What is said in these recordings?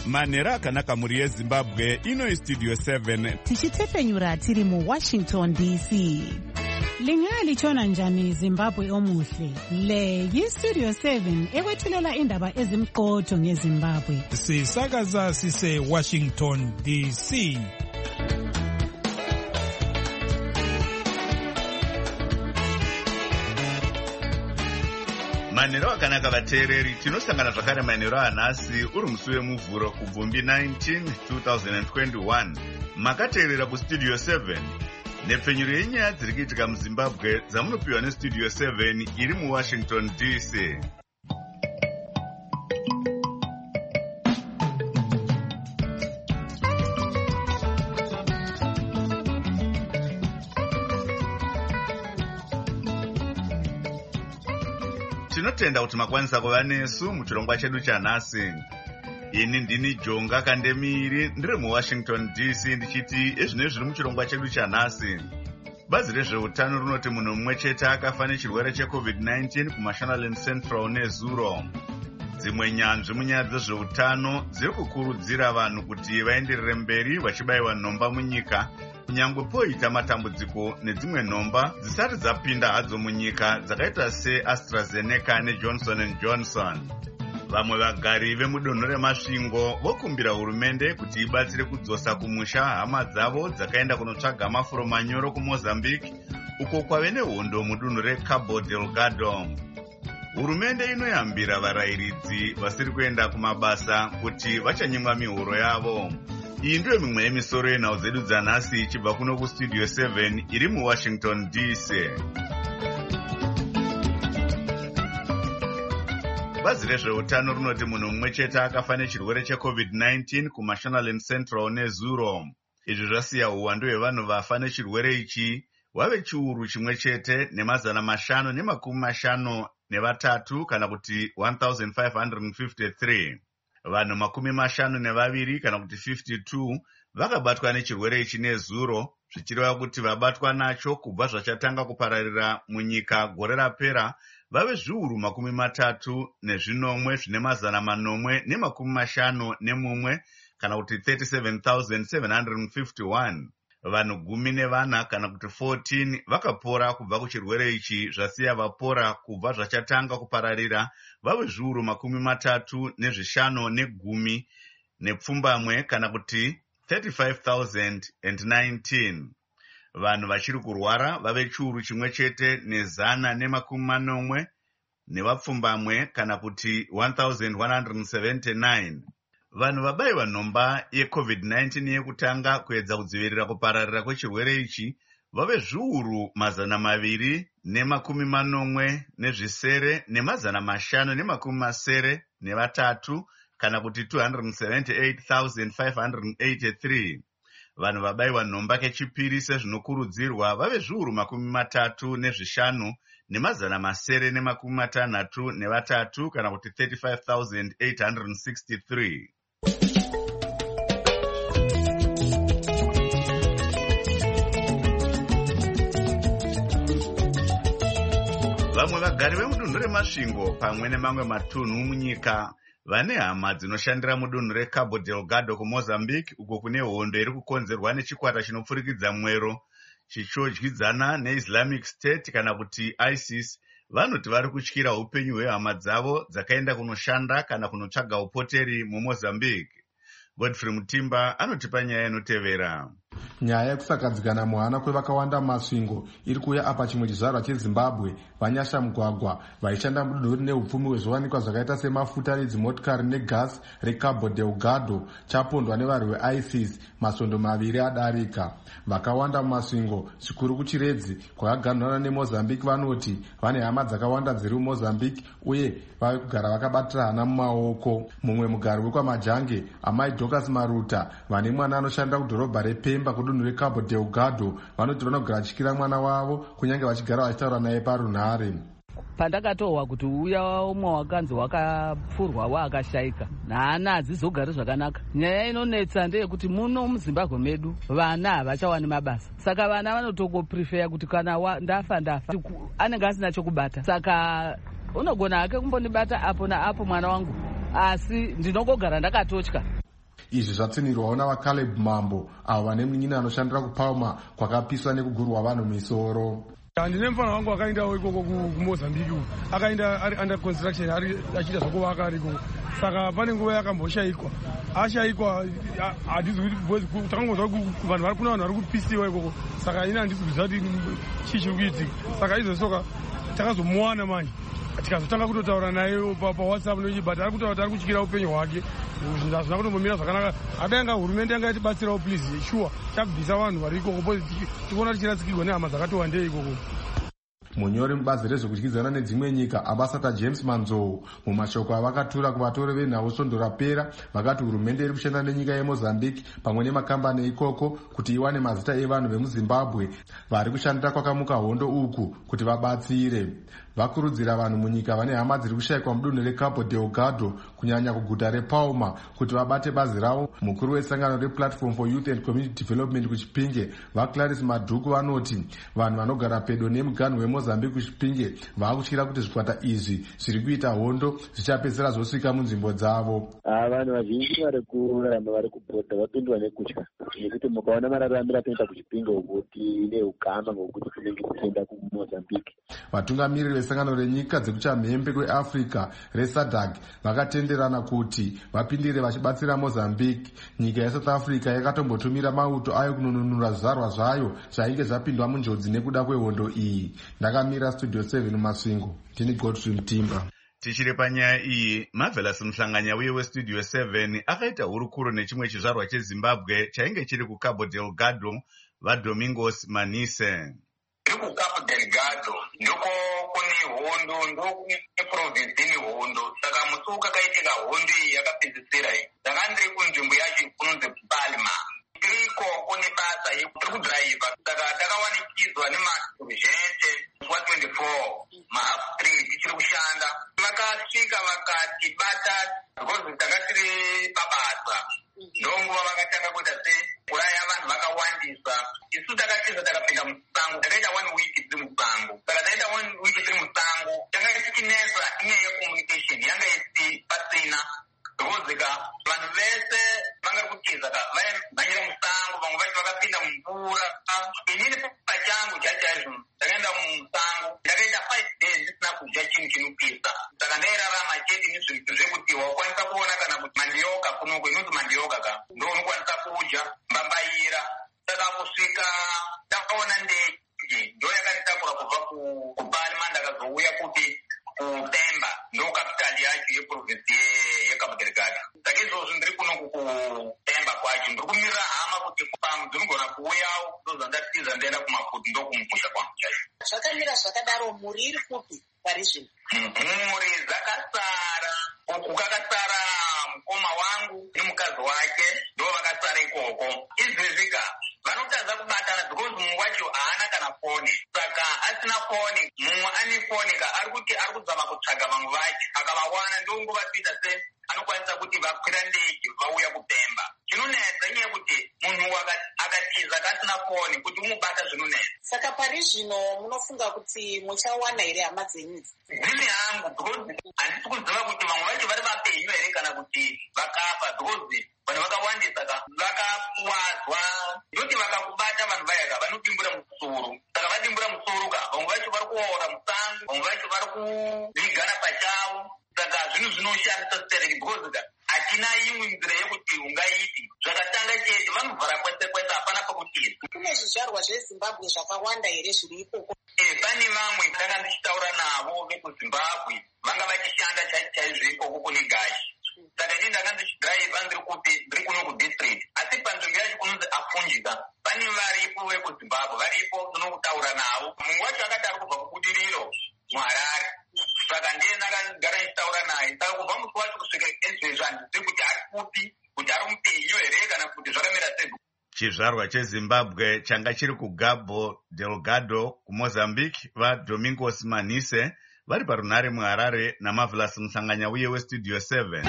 manhero akanaka mhuri yezimbabwe. Ino istudio 7 tichitefenyura tiri muWashington DC. Lingalitshona njani Zimbabwe omuhle? Le yistudio 7 ekwethulela indaba ezimqotho ngeZimbabwe. Sisakaza sise Washington DC. manhero akanaka vateereri, tinosangana zvakare manhero anhasi uri musi wemuvhuro kubvumbi 19 2021. makateerera kustudio 7 nepfenyuro yenyaya dziri kuitika muzimbabwe dzamunopiwa nestudio 7 iri muWashington DC. tinotenda kuti makwanisa kuva nesu muchirongwa chedu chanhasi. Ini ndini Jonga Kandemiri, ndiri muWashington DC ndichiti ezvino zviri muchirongwa chedu chanhasi. Bazi rezveutano rinoti munhu mumwe chete akafa nechirwere cheCovid-19 kuMashonaland Central neZuro. Dzimwe nyanzvi munyaya dzezveutano dziri kukurudzira vanhu kuti vaenderere mberi vachibayiwa nhomba munyika, kunyangwe poita matambudziko nedzimwe nhomba dzisati dzapinda hadzo munyika dzakaita seAstraZeneca neJohnson & Johnson. Vamwe vagari vemudonho remasvingo vokumbira hurumende kuti ibatsire kudzosa kumusha hama dzavo dzakaenda kunotsvaga mafuro manyoro kuMozambique, uko kwave nehondo mudunhu reCabo Delgado. Hurumende inoyambira varayiridzi vasiri kuenda kumabasa kuti vachanyimwa mihoro yavo. Iyi ndiyo mimwe yemisoro yenhau dzedu dzanhasi ichibva kuno kustudio 7 iri muWashington DC. Bazi rezveutano rinoti munhu mumwe chete akafa nechirwere cheCovid-19 kuMashonaland Central neZuro. Izvi zvasiya uwandu hwevanhu vafa nechirwere ichi wave chiuru chimwe chete ne553 kana kuti 1553. Vanhu 52 kana kuti 52 vakabatwa nechirwere ichi neZuro, zvichireva kuti vabatwa nacho kubva zvachatanga kupararira munyika gore rapera vave zviuru 37,851 kana kuti 37,751. Vanhu 14 kana kuti 14 vakapora kubva kuchirwere ichi, zvasiya vapora kubva zvachatanga kupararira vave zviuru 35,10 nepfumbamwe kana kuti 35,019. Vanhu vachiri kurwara vave chiuru chimwe chete ne140 nevapfumbamwe kana kuti 1,179. Vanhu vabayiwa nhomba yeCovid-19 yekutanga kuedza kudzivirira kupararira kwechirwere ichi vave zviuru 280,583 kana kuti 278,583. Vanhu vabayiwa nhomba kechipiri sezvinokurudzirwa vave zviuru 35,763 kana kuti 35,863. Vamwe vagari vemudunhu remasvingo pamwe nemamwe matunhu munyika vane hama dzinoshandira mudunhu reCabo Delgado kuMozambique, uko kune hondo iri kukonzerwa nechikwata chinopfurikidza mwero chichodyidzana neIslamic State kana kuti ISIS. Vanoti vari kutyira upenyu hwehama dzavo dzakaenda kunoshanda kana kunotsvaga upoteri muMozambique. Godfrey Mutimba anotipa nyaya inotevera. Nyaya yekusagadzikana muhana kwevakawanda masvingo iri kuuya apa chimwe chizvarwa cheZimbabwe vanyasha mugwagwa vaishanda mudunhu rine upfumi hwezviwanikwa zvakaita semafuta nedzimotikari negasi reCabo Delgado chapondwa nevarwi veISIS masvondo 2 adarika. Vakawanda mumasvingo zvikuru kuchiredzi kwakaganhurana neMozambique vanoti vane hama dzakawanda dziri muMozambique uye vave kugara vakabatirana mumaoko. Mumwe mugari wekwamajange amai Dorcas Maruta vane mwana anoshanda kudhorobha rePemba kudunhu reCabo Delgado vanoti vanogara chikira mwana wavo kunyange vachigara vachitaura naye parunhare. Pandakatohwa kuti uya umwe wakanzi wakapfurwa waakashayika nhana hadzizogari zvakanaka. Nyaya inonetsa ndeyekuti muno muZimbabwe medu vana havachawani mabasa, saka vana vanotongoprifeya kuti kana ndafa anenge asina chokubata, saka unogona hake kumbondibata apo naapo mwana wangu, asi ndinongogara ndakatotya. Izvi zvatsinirwawo navaCaleb Mambo, avo vane munyini anoshandira kuPalma kwakapiswa nekugurwa vanhu misoro. Handine mufana wangu akaendawo ikoko kuMozambique, akaenda ari under construction, ari achiita zvokuvaka ari ikoko. Saka pane nguva yakamboshaikwa, ashayikwa hadizi kuti takangonzwa kuti vanhu vari kuna vanhu vari kupisiwa ikoko. Saka ina handisi kuziva kuti chii chiri kuitika. Saka izvosoka takazomuwana manje, tikazotanga kutotaura naye paWhatsApp but ari kutaura kuti ari kutyira upenyu hwake. Hazvina kutombomira zvakanaka. Adanga hurumende yanga yatibatsirawo please, sure takubvisa vanhu vari ikoko tiona tichiratsikirwa nehama dzakatowandei ikoko. Munyori mubazi rezvekudyidzana nedzimwe nyika Ambassador James Manzou mumashoko avakatura kuvatori venhau svondo rapera vakati hurumende iri kushanda nenyika yeMozambique pamwe nemakambani ikoko kuti iwane mazita evanhu vemuZimbabwe vari kushandira kwakamuka hondo uku kuti vabatsire. Vakurudzira vanhu munyika vane hama dziri kushayikwa mudunhu reCabo Delgado kunyanya kuguta rePalma kuti vabate bazi ravo. Mukuru wesangano rePlatform for Youth and Community Development kuChipinge vaClarice Madhuku vanoti vanhu vanogara pedo nemuganhu weMozambique kuChipinge vakutyira kuti zvikwata izvi zviri kuita hondo zvichapedzera zvosvika munzvimbo dzavo. Vanhu vazhinji vari kuramba vari kubhodha vapindwa nekutya nekuti mukaona mararamiro atoita kuChipinge uku tine ukama ngokuti kunenge kuchienda kuMozambique. Vatungamiriri vesangano renyika dzekuchamhembe kweAfrica reSADC vakatenderana kuti vapindire vachibatsira Mozambique. Nyika yeSouth Africa yakatombotumira mauto ayo kunonunura zvizvarwa zvayo zvainge zvapindwa munjodzi nekuda kwehondo iyi. Ndakamira Studio 7 Masvingo, ndini Godfrey Mtimba. Tichiri panyaya iyi, Marvelous Mhlanganyauye weStudio 7 akaita hurukuro nechimwe chizvarwa cheZimbabwe chainge chiri kuCabo Delgado, vaDomingos Manise. kuCabo Delgado ndiko kune hondo, ndokune province ine hondo. Saka musi wakaitika hondo iyi yakapedzisira iyi. Saka ndiri kunzvimbo yacho kunonzi Palma. Tiriko kune basa yekuri kudhiraivha. Saka takawanikidzwa nemaruzhente wa 24 mahalf street ichiri kushanda. Vakasvika vakatibata because takatiri pabasa. Ndonguva vakatanga kuita seuraya vanhu vakawandisa. Isu takatiza takapinda musango, takaita 1 week tiri musango. Saka taita 1 week tiri musango, tanga tichinesa inyaya yecommunication yanga isi pasina. Ndokozika vanhu vese vanga kutiza vaimhanyira musango, vamwe vacho vakapinda mumvura. Inini pachangu chaizvo takaenda musango, takaita 5 days ndisina kudya chinhu chinopisa. Saka ndairarama chete nezvinhu zvekuti wakwanisa kuona kana kuti mandioka kunoko inonzi mandioka ka ndo unokwanisa kudya mbambaira. Saka kusvika takaona ndege ndo yakanitakura kubva kuPalma ndakazouya kuti kuPemba ndo kapitali yacho yeprovinsi yeCabo Delgado. Saka izvozvo ndiri kuno kuPemba kwacho ndiri kumirira hama kuti ndinogona kuuyawo ndozandatiza ndaenda kumafuti ndo kumusha kwangu chacho. Zvakamira zvakadaro, muri iri kupi pari zvino? Mhuri dzakasara uku, kakasara mukoma wangu nemukazi wake ndo vakasara ikoko. Izvezvika vanotadza kubatana because mumwe wacho haana kana foni. Saka asina foni, mumwe ane foni ka ari kuti ari kuzama kutsvaga vamwe vacho, akavawana ndonguva kuita se anokwanisa kuti vakwira ndege vauya kuPemba. Chinonetsa inyaya kuti munhu akatiza kasina foni kuti umubata zvinonetsa. Saka pari zvino munofunga kuti muchawana here hama dzenyu? Ndini hangu because handisi kuziva kuti vamwe vacho vari vapenyu here kana kuti vakafa because vanhu vakawandisa ka vakakuwadzwa. Ndoti vakakubata vanhu vaya ka vanodimbura musoro. Saka vadimbura musoro ka vamwe vacho vari kuora musango, vamwe vacho vari kuvigana pachavo. Saka zvinhu zvinoshamisa stereki because hatina imwe nzira yekuti ungaiti. Zvakatanga chete vanovhara kwese kwese, hapana pekutiza. Kune zvizvarwa zveZimbabwe zvakawanda here zviri ikoko? Pane vamwe ndanga ndichitaura navo vekuZimbabwe vanga vachishanda chaizvo ikoko kune Gashi. Saka ini ndanga ndichidhiraivha ndiri kuno kudistrict, asi panzvimbo yacho kunonzi Afunjika pane varipo vekuZimbabwe varipo ndinokutaura navo. Mumwe wacho akati ari kubva kubudiriro muHarare. Saka ndiye ndakagara ndichitaura naye. Saka kubva musi wacho kusvika ezvezvo handizivi kuti ari kupi, kuti ari mupenyu here kana kuti zvakamira sei. Chizvarwa cheZimbabwe changa chiri kuCabo Delgado kuMozambique, vaDomingos Manise vari parunhare muHarare naMarvelous Mhlanganyauye weStudio 7.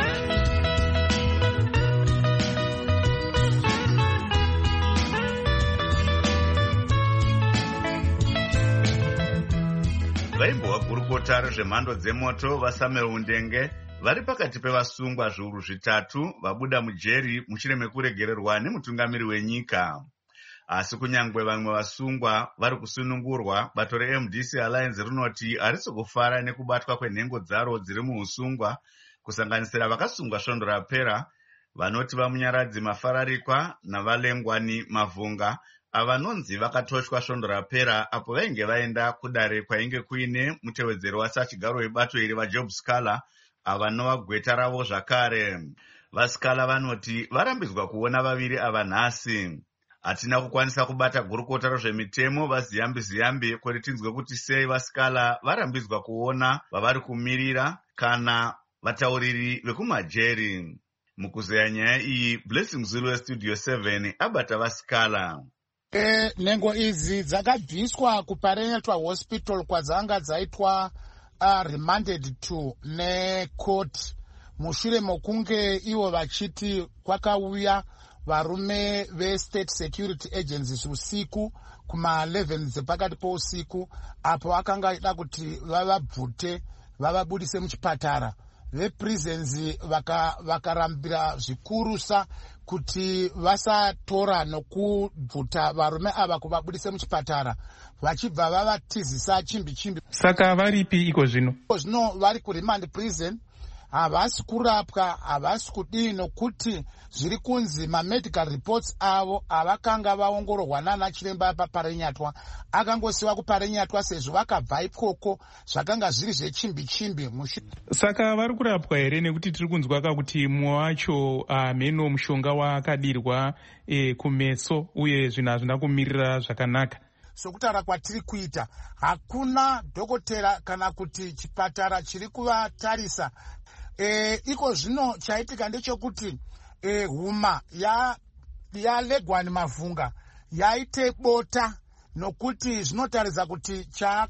Vaimbova gurukota rezvemhando dzemoto vaSamuel Undenge vari pakati pevasungwa zviuru zvitatu vabuda mujeri mushure mekuregererwa nemutungamiri wenyika. Asi kunyangwe vamwe vasungwa vari kusunungurwa, bato reMDC Alliance rinoti harisi kufara nekubatwa kwenhengo dzaro dziri muusungwa, kusanganisira vakasungwa svondo rapera, vanoti vamunyaradzi Mafararikwa navalengwani Mavhunga, avanonzi vakatoshwa svondo rapera apo vainge vaenda kudare kwainge kuine mutevedzeri wasachigaro webato iri vaJob Scala, avanova gweta ravo zvakare. VaScala vanoti varambidzwa kuona vaviri ava nhasi. Hatina kukwanisa kubata gurukota rozvemitemo vaZiyambi kuti tinzwe kuti sei vaScala varambidzwa kuona vavari kumirira kana vatauriri vekumajeri. Mukuzeya nyaya iyi, Blessing Zulu weStudio 7 abata vaScala. Nhengo idzi dzakabviswa kuParenetwa Hospital kwadzanga dzaitwa remanded to necourt mushure mokunge ivo vachiti kwakauya varume ve-state security agencies usiku kuma-11 dzepakati pousiku, apo vakanga ida kuti vavabvute vavabudise muchipatara. Veprisons vakarambira zvikurusa kuti vasatora nokubvuta varume ava kuvabudise muchipatara, vachibva vavatizisa chimbi. Saka varipi iko zvino? Zvino vari kuremand prison, havasi kurapwa, havasi kudii, nokuti zviri kunzi mamedical reports avo avakanga vaongororwa nana chiremba paParenyatwa akangosiwa kuParenyatwa sezvo vakabva ikoko zvakanga zviri zvechimbi. Saka vari kurapwa here? Nekuti tiri kunzwa kuti mumwe wacho mheno mushonga waakadirwa kumeso uye zvinhu hazvina kumirira zvakanaka. Sokutaura kwatiri kuita, hakuna dhokotera kana kuti chipatara chiri kuvatarisa. Iko zvino chaitika ndechekuti huma yaLegwani Mavhunga yaite bota, nokuti zvinotaridza kuti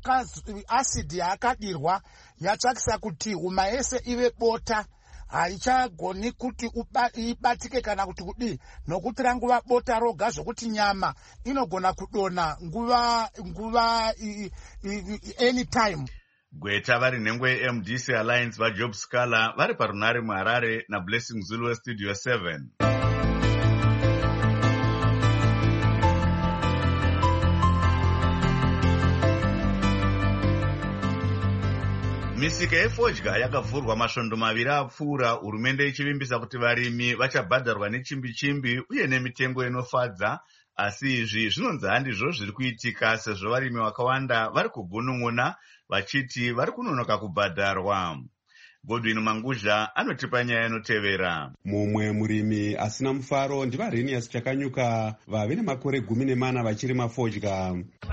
asidi yaakadirwa yatsvakisa kuti huma yese ive bota, haichagoni kuti ibatike kana kuti kudii, nokuti ranguva bota roga zvokuti nyama inogona kudonha nguva anytime. Gweta vari nhengwe yeMDC Alliance vaJob Scala vari parunare muHarare naBlessing Zulu weStudio 7. Misika yefodya yakavhurwa masvondo maviri apfuura, hurumende ichivimbisa kuti varimi vachabhadharwa nechimbi uye nemitengo inofadza. Asi izvi zvinonzi handizvo zviri kuitika, sezvo varimi vakawanda vari kugunun'una vachiti vari kunonoka kubhadharwa. Godwin Manguzha anotipa nyaya inotevera. Mumwe murimi asina mufaro ndivaRenius Chakanyuka, vave nemakore 14 vachirima fodya.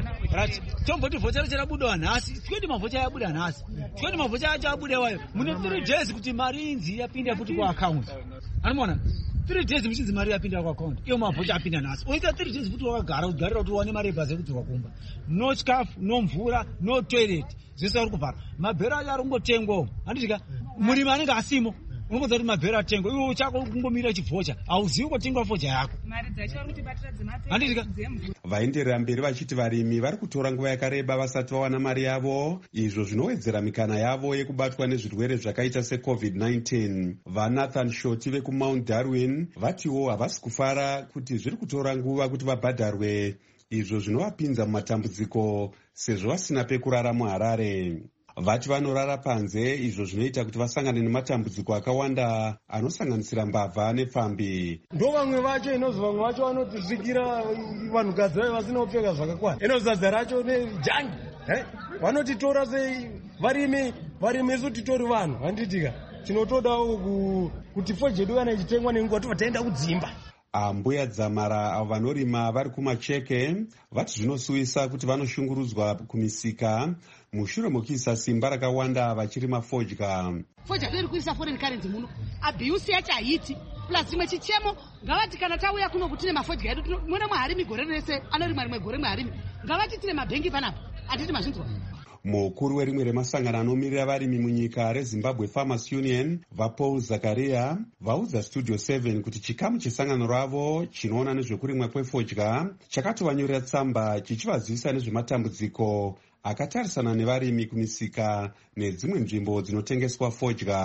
Tomboti vhocha richarabuda nhasi, tikoti mavhocha yabuda nhasi, tikoti mavhocha acho abuda wayo mune 3 days kuti mari inzi yapinda futi kuaccount. Anoona 3 days michinzi mari yapinda kuaccount, iyo mavhocha apinda nhasi. Oita 3 days futi wakagara kugarira kuti uwane mari yebhazi yekuti wakumba. No chikafu, no mvura, no toilet. Zvese vari kubvara. Mabhero acho ari kungotengwawo. Handitika murimi anenge asimo. Unombodza kuti mabhero atengwa, iwe uchako kungomira chivhocha, hauzivi kutengwa fodya yako. Mari dzacho vari kutibatira dzemapera. Handitika vaenderera mberi vachiti varimi vari kutora nguva yakareba vasati vawana mari yavo, izvo zvinowedzera mikana yavo yekubatwa nezvirwere zvakaita seCovid-19. vaNathan Shoti vekuMount Darwin vatiwo havasi kufara kuti zviri kutora nguva kuti vabhadharwe, izvo zvinovapinza mumatambudziko sezvo vasina pekurara muHarare. Vati vanorara panze, izvo zvinoita kuti vasangane nematambudziko akawanda anosanganisira mbavha nepfambi. Ndo vamwe vacho inozvi vamwe vacho vanotizvikira vanhukadzi vai vasina kupfeka zvakakwana, inozaza racho nejangi vanotitora sei varimi isu titori vanhu. Handitika tinotodawo kuti fodya yedu kana ichitengwa nenguva tobva taenda kudzimba. Mbuya Dzamara avo vanorima vari kumacheke vati zvinosuwisa kuti vanoshungurudzwa kumisika mushure mokuisa simba rakawanda vachirima fodya. Fodya iri kuisa foreign currency muno, abuse yacho haiti, plus imwe chichemo ngavati kana tauya kuno kuti nemafodya edu mune mwaharimi gore rese anorima rimwe gore mwaharimi, ngavati tine mabhengi panapa, hatiti mazvinzwa. Mukuru werimwe remasangano anomirira varimi munyika reZimbabwe Farmers Union vaPaul Zakaria vaudza Studio 7 kuti chikamu chesangano ravo chinoona nezvekurimwa kwefodya chakatovanyorera tsamba chichivazivisa nezvematambudziko akatarisana nevarimi kumisika nedzimwe nzvimbo dzinotengeswa fodya.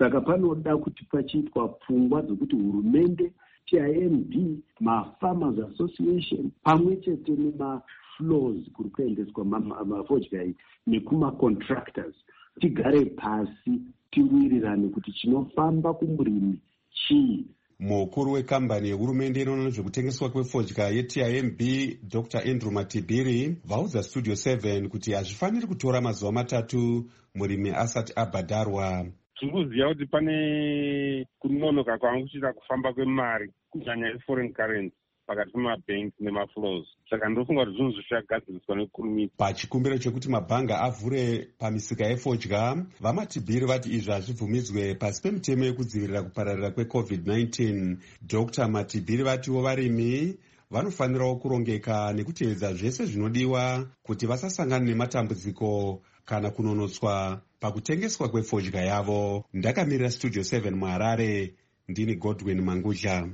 saka panoda kuti pachiitwa pfungwa dzokuti hurumende, TIMB, mafarmers association pamwe chete nemaflows kuri kuendeswa mafodya nekumacontractors, tigare pasi tiwirirane kuti chinofamba kumurimi chii. Mukuru wekambani yehurumende inoona nezvekutengeswa kwefodya yeTIMB, Dr. Andrew Matibiri, vaudza Studio 7 kuti hazvifaniri kutora mazuva 3 murimi asati abhadharwa. Tinoziva kuti pane kunonoka kwanga kuchiita kufamba kwemari kunyanya yeforeign currency pakati pemabhengi nemaflows. Saka ndofunga kuti zvinhu zvichagadziriswa nekurumidza. Pachikumbiro chekuti mabhanga avhure pamisika yefodya, vamatibhiri vati izvi hazvibvumidzwe pasi pemitemo yekudzivirira kupararira kweCovid-19. Dr. Matibhiri vatiwo varimi vanofanirawo kurongeka nekutevedza zvese zvinodiwa kuti vasasangana nematambudziko kana kunonotswa pakutengeswa kwefodya yavo. Ndakamirira Studio 7 muHarare, ndini Godwin Mangudya.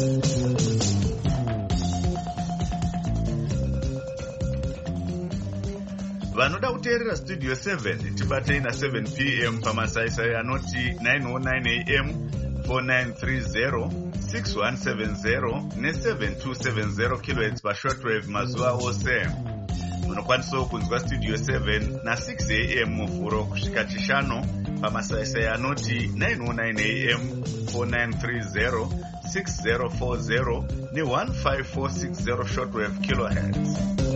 Vanoda kuteerera Studio 7 tibatei na 7 p.m. pamasaisai anoti 909 a.m., 4930, 6170 ne7270 kHz pashortwave mazuva ose. Munokwanisawo kunzwa Studio 7 na 6 a.m. muvhuro kusvika chishanu pamasaisai anoti 909 a.m., 4930, 6040 ne15460 shortwave kHz.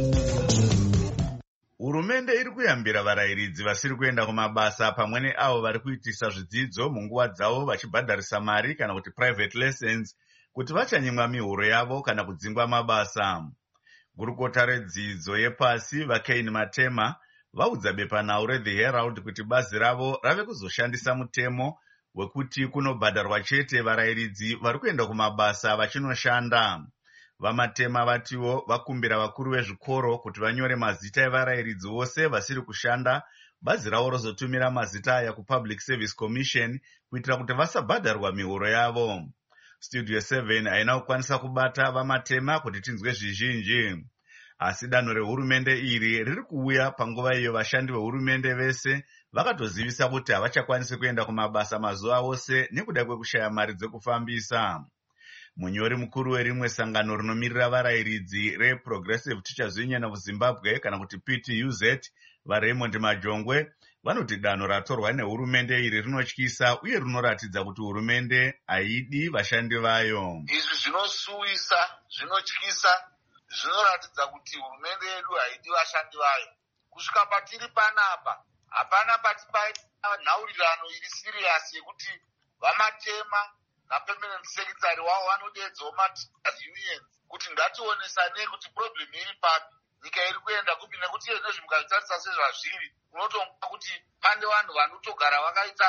Hurumende iri kuyambira varayiridzi vasiri kuenda kumabasa pamwe neavo vari kuitisa zvidzidzo munguva dzavo vachibhadharisa mari kana kuti private lessons kuti vachanyimwa mihuro yavo kana kudzingwa mabasa. Gurukota redzidzo yepasi vaKain Matema vaudza bepanhau reThe Herald kuti bazi ravo rave kuzoshandisa mutemo wekuti kunobhadharwa chete varayiridzi vari kuenda kumabasa vachinoshanda. Vamatema vatiwo vakumbira vakuru vezvikoro kuti vanyore mazita evarayiridzi vose vasiri kushanda, bazi ravo rozotumira mazita aya kuPublic Service Commission kuitira kuti vasabhadharwa mihuro yavo. Studio 7 haina kukwanisa kubata vamatema kuti tinzwe zvizhinji. Asi danho rehurumende iri riri kuuya panguva iyo vashandi vehurumende vese vakatozivisa kuti havachakwanisi kuenda kumabasa mazuva ose nekuda kwekushaya mari dzekufambisa. Munyori mukuru werimwe sangano rinomirira varayiridzi reProgressive Teachers Union of Zimbabwe kana kuti PTUZ, vaRaymond Majongwe, vanoti danho ratorwa nehurumende iri rinotyisa uye rinoratidza kuti hurumende haidi vashandi vayo. Izvi zvinosuwisa, zvinotyisa, zvinoratidza kuti hurumende yedu haidi vashandi vayo. Kusvika patiri panapa, hapana patipaita nhaurirano iri serious yekuti vamatema napermanent secretary wavo vanodedzawo mateachers unions kuti ngationesanei kuti problem iri papi, nyika iri kuenda kupi, nekuti nezvi mukatarisa sezvazviri unotonga kuti pande vanhu vanotogara vakaita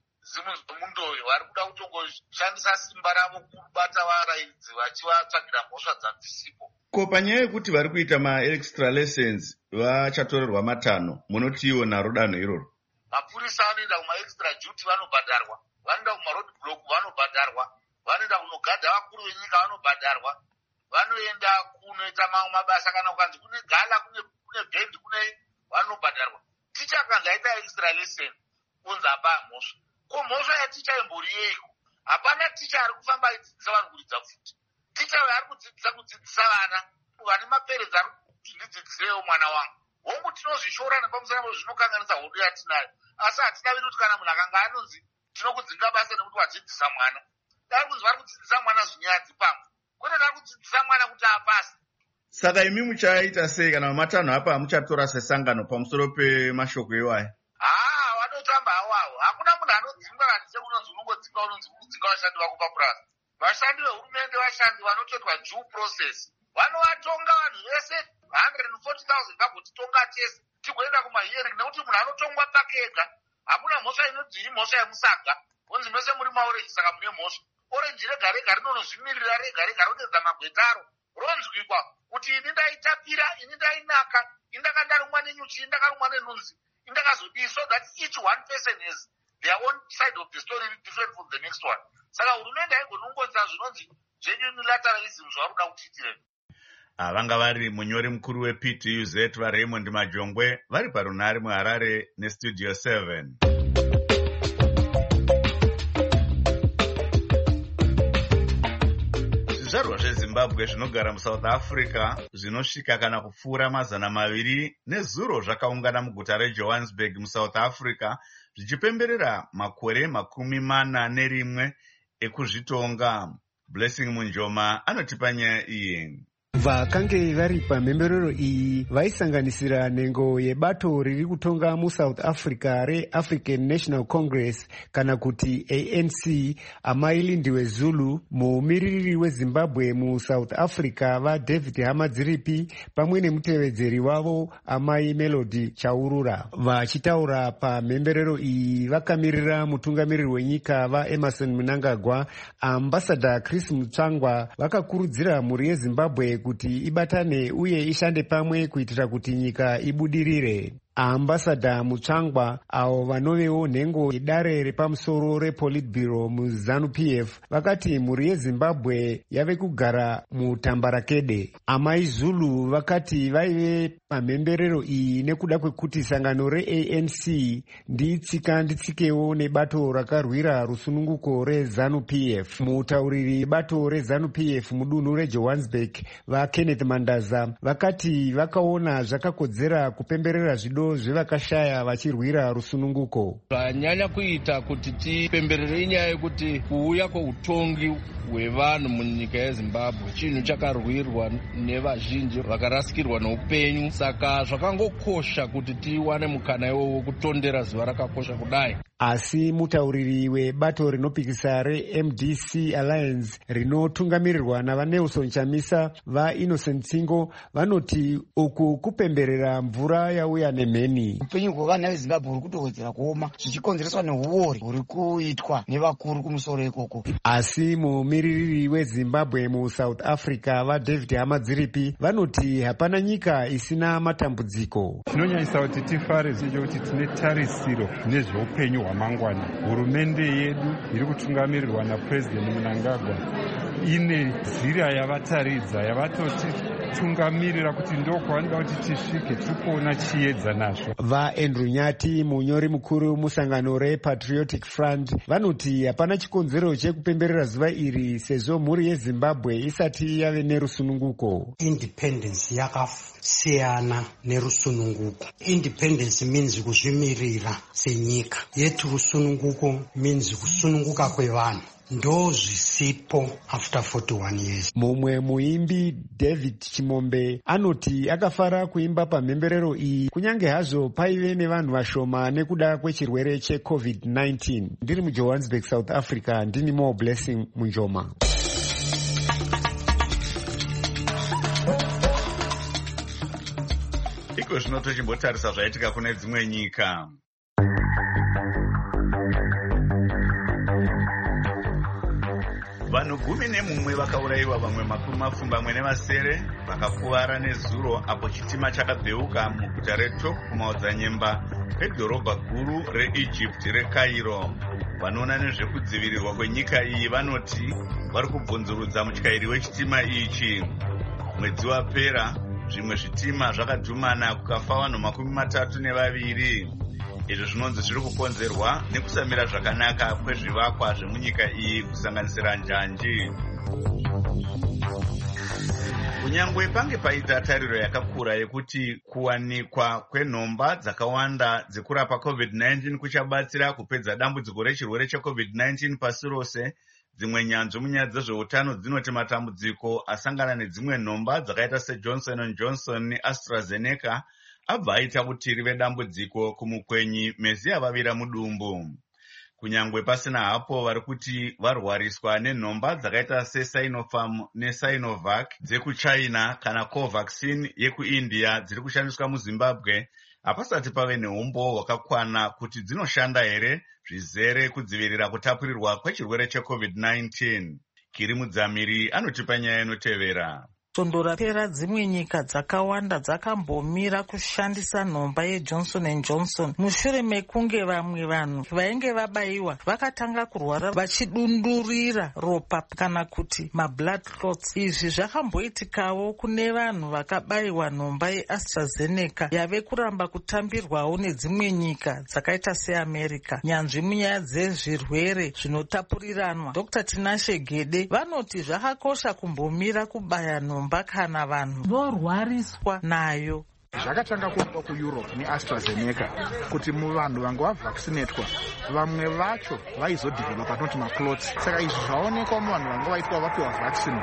zimundoyo vari kuda kutongoshandisa simba ravo kubata varayiridzi vachivatsvagira mhosva dzadzisipo. Ko panyaya yekuti vari kuita maextra lessons vachatorerwa matanho, munotiwo naro danho iroro? Mapurisa vanoenda kumaextra duty vanobhadharwa, vanoenda kumaroad block vanobhadharwa, vanoenda kunogadha vakuru venyika vanobhadharwa, vanoenda kunoita mamwe mabasa kana kukanzi kune gala kune bhendi kune vanobhadharwa. Ticha kanzi aita extra lesson kunzi apa mhosva. Ko mhosva yaticha imbori yeiko? Hapana ticha ari kufamba achidzidzisa vanhu kuridza futi. Ticha ari kudzidzisa vana vane maperedzi ari kuti ndidzidzisewo mwana wangu. Hongu tinozvishora nepamusana zvinokanganisa hondo yatinayo, asi hatinavi kuti kana munhu akanga anonzi tinokudzinga basa nekuti wadzidzisa mwana. Dari kunzi vari kudzidzisa mwana zvinyadzi pamwe, kwete dari kudzidzisa mwana kuti apase. Saka imi muchaita sei kana matanho apa muchatora sesangano pamusoro pemashoko iwaya? Vanotamba hawavo. Hakuna munhu anodzingwa kanise unonzi unongodzinga unonzi kudzinga vashandi vako papurasi. Vashandi vehurumende vashandi vanotoitwa due process. Vanovatonga vanhu vese 140,000 vagotitonga tese tigoenda kumahearing, nekuti munhu anotongwa pake ega. Hakuna mhosva inoti iyi mhosva yemusaga, kunzi mese muri maorenji saka mune mhosva. Orenji rega rega rinonozvimirira rega rega rodedza magwetaro ronzwikwa kuti ini ndaitapira, ini ndainaka, ini ndakandarumwa nenyuchi, ini ndakarumwa nenhunzi, ini ndakazodii, so that each one person has their own side of the story different from the next one. Saka hurumende haigonongodza zvinonzi zveunilateralism zvavari kuda kutiitira. Vanga vari munyori mukuru wePTUZ vaRaymond Majongwe vari parunhare muHarare neStudio 7. vezimbabwe zvinogara muSouth Africa zvinosvika kana kupfuura 200 nezuro zvakaungana muguta reJohannesburg muSouth Africa zvichipemberera makore 41 ekuzvitonga. Blessing Munjoma anotipa nyaya iyi. Vakange vari pamhemberero iyi vaisanganisira nhengo yebato riri kutonga muSouth Africa reAfrican National Congress kana kuti ANC, Amai Lindiwe Zulu, mumiririri weZimbabwe muSouth Africa vaDavid Hamadziripi pamwe nemutevedzeri wavo Amai Melody Chaurura. Vachitaura pamhemberero iyi vakamirira mutungamiriri wenyika vaEmerson Mnangagwa, Ambassador Chris Mutsvangwa vakakurudzira mhuri yeZimbabwe kuti ibatane uye ishande pamwe kuitira kuti nyika ibudirire. Ambassador Mutsvangwa, avo vanovewo nhengo yedare repamusoro rePolitburo muZANU-PF, vakati mhuri yeZimbabwe yave kugara mutambarakede. Amai Zulu vakati vaive pamhemberero iyi nekuda kwekuti sangano reANC nditsika nditsikewo nebato rakarwira rusununguko reZANU-PF. Mutauriri bato reZANU-PF mudunhu reJohannesburg vaKenneth Mandaza vakati vakaona zvakakodzera kupemberera zvido zvevakashaya vachirwira rusununguko. Zvanyanya kuita kuti tipemberere inyaya yekuti kuuya kweutongi hwevanhu munyika yeZimbabwe chinhu chakarwirwa nevazhinji vakarasikirwa neupenyu, saka zvakangokosha kuti tiwane mukana iwowo kutondera zuva rakakosha kudai. Asi mutauriri webato rinopikisa reMDC Alliance rinotungamirirwa navaNelson Chamisa vaInnocent Tsingo vanoti uku kupemberera mvura yauya nemheni. Upenyu hwevana veZimbabwe huri kutowedzera kuoma zvichikonzereswa neuori huri kuitwa nevakuru kumusoro ikoko. Asi mumiririri weZimbabwe muSouth Africa vaDavid Hamadziripi vanoti hapana nyika isina matambudziko. Chinonyanyisa kuti tifare kuti tine tarisiro nezveupenyu hwamangwana. Hurumende yedu iri kutungamirirwa naPresident Mnangagwa ine nzira yavataridza yavatoti tungamirira kuti ndokwavanoda kuti tisvike tikuona chiedza nazvo. VaAndrew Nyati, munyori mukuru musangano rePatriotic Front, vanoti hapana chikonzero chekupemberera zuva iri sezvo mhuri yeZimbabwe isati yave nerusununguko. Independence yakasiyana nerusununguko. Independence means kuzvimirira senyika. Yetu rusununguko means kusununguka kwevanhu. Ndo zvisipo after 41 years. Mumwe muimbi David Chimombe anoti akafara kuimba pamhemberero iyi kunyange hazvo paive nevanhu vashoma nekuda kwechirwere cheCovid-19. Ndiri muJohannesburg, South Africa, ndini Mo Blessing Munjoma. Iko zvino tochimbotarisa zvaitika kune dzimwe nyika. Vanhu 11 vakaurayiwa, vamwe 27 vakakuvara nezuro apo chitima chakabheuka muguta reTop kumaodzanyemba pedhorobha guru reEgypt reCairo. Vanoona nezvekudzivirirwa kwenyika iyi vanoti vari kubvunzurudza mutyairi wechitima ichi. Mwedzi wapera zvimwe zvitima zvakadhumana kukafa vanhu 32. Izvo zvinonzi zviri kukonzerwa nekusamira zvakanaka kwezvivakwa zvemunyika iyi kusanganisira njanji. Kunyangwe pange paita tariro yakakura yekuti kuwanikwa kwenhomba dzakawanda dzekurapa COVID-19 kuchabatsira kupedza dambudziko rechirwere cheCovid-19 pasi rose, dzimwe nyanzvi munyaya dzezveutano dzinoti matambudziko asangana nedzimwe nhomba dzakaita seJohnson & Johnson neAstraZeneca abva aita kuti rive dambudziko kumukwenyi mezi yavavira mudumbu. Kunyangwe pasina hapo, vari kuti varwariswa nenhomba dzakaita seSinopharm neSinovac dzekuChina kana Covaxin yekuIndia dziri kushandiswa muZimbabwe, hapasati pave neumbo hwakakwana kuti dzinoshanda here zvizere kudzivirira kutapurirwa kwechirwere cheCovid-19. Kiri Mudzamiri anotipa nyaya inotevera. Tondorapera dzimwe nyika dzakawanda dzakambomira kushandisa nhomba yeJohnson & Johnson mushure mekunge vamwe vanhu vainge vabayiwa vakatanga kurwara vachidundurira ropa kana kuti mablood clots. Izvi zvakamboitikawo kune vanhu vakabayiwa nhomba yeAstraZeneca yave kuramba kutambirwawo nedzimwe nyika dzakaita seAmerica. Nyanzvi munyaya dzezvirwere zvinotapuriranwa Dr. Tinashe Gede vanoti zvakakosha kumbomira kubaya nhomba kana vanhu vorwariswa nayo. Zvakatanga kuitwa kuEurope neAstraZeneca kuti vanhu vanga vavhaccinatwa vamwe vacho vaizodhivhelopa noti maclots. Saka izvi zvaonekwa muvanhu vanga vaitwa vapiwa vaccine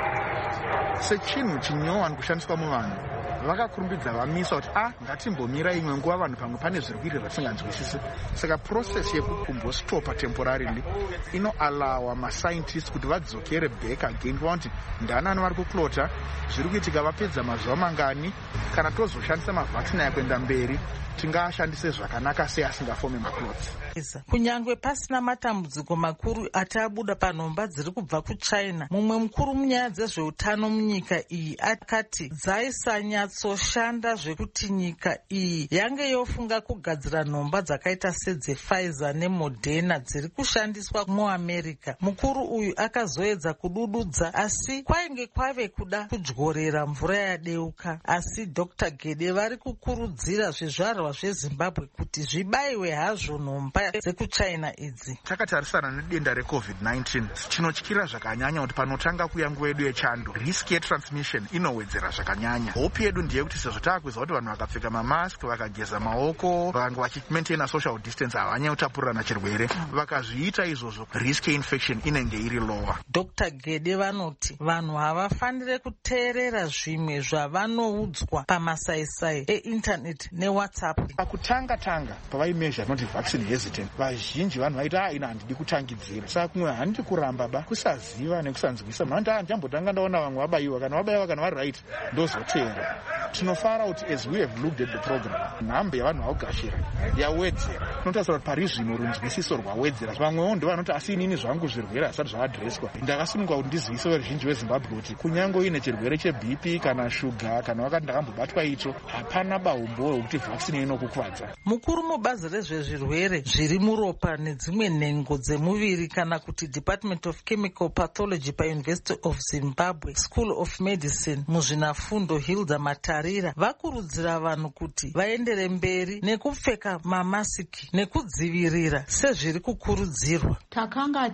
sechinhu chinyowani kushandiswa muvanhu. Vakakurumbidza vamisa kuti ngatimbomira imwe nguva vanhu pamwe pane zvirwere zvatinganzwisisi. Saka process yekukumbostopa temporarily inoalawa mascientists kuti vadzokere back again kuti ndanani vari kuklota, zviri kuitika vapedza mazuva mangani, kana tozoshandisa mavhaccine yakuenda mberi tingaashandise zvakanaka sei asingafome maclots. Kunyangwe pasina matambudziko makuru atabuda panhomba dziri kubva kuChina, mumwe mukuru munyaya dzezveutano munyika iyi akati dzaisanyatsoshanda zvekuti nyika iyi yange yofunga kugadzira nhomba dzakaita sedzePfizer neModerna dziri kushandiswa muAmerica. Mukuru uyu akazoedza kudududza asi kwainge kwave kuda kudyorera mvura yadeuka. Asi Dr. Gede vari kukurudzira zvizvarwa zveZimbabwe kuti zvibayiwe hazvo nhomba dzekuChina idzi. Takatarisana nedenda reCovid-19 tinotyira zvakanyanya kuti panotanga kuya nguva yedu yechando risk yetransmission inowedzera zvakanyanya. Hope yedu ndiye kuti sezvo takuziva kuti vanhu vakapfeka mamask, vakageza maoko, vanga vachimaintaina social distance havanyanya kutapurirana chirwere, vakazviita izvozvo risk yeinfection inenge iri lower. Dr. Gede vanoti vanhu havafanire kuteerera zvimwe zvavanoudzwa pamasaisai einternet neWhatsApp. Pakutanga pavaimezha noti vaccine hesitant, vazhinji vanhu vaita ina handidi kutangidzira. Saka kumwe handidi kuramba kusaziva nekusanzwisa. Mhanda ndambotanga ndaona vamwe vabayiwa kana vari right ndozoteera. Tinofara kuti as we have looked at the program, nhambo yavanhu vakugashira yawedzera. Tinotarisira kuti pari zvino runzwisiso rwawedzera. Vamwewo ndivanoti asi inini zvangu zvirwere hasati zvaadreswa. Ndakasununguka kuti ndizivise veruzhinji veZimbabwe kuti kunyange uine chirwere cheBP kana shuga kana wakati ndakambobatwa icho, hapana bahombo kuti vaccine inokukwadza. Mukuru mubazi rezvezvirwere zviri muropa nedzimwe nhengo dzemuviri kana kuti Department of Chemical Pathology paUniversity of Zimbabwe School of Medicine muzvinafundo Hilda Matarira vakurudzira vanhu kuti vaendere mberi nekupfeka mamasiki nekudzivirira sezviri kukurudzirwa. Takanga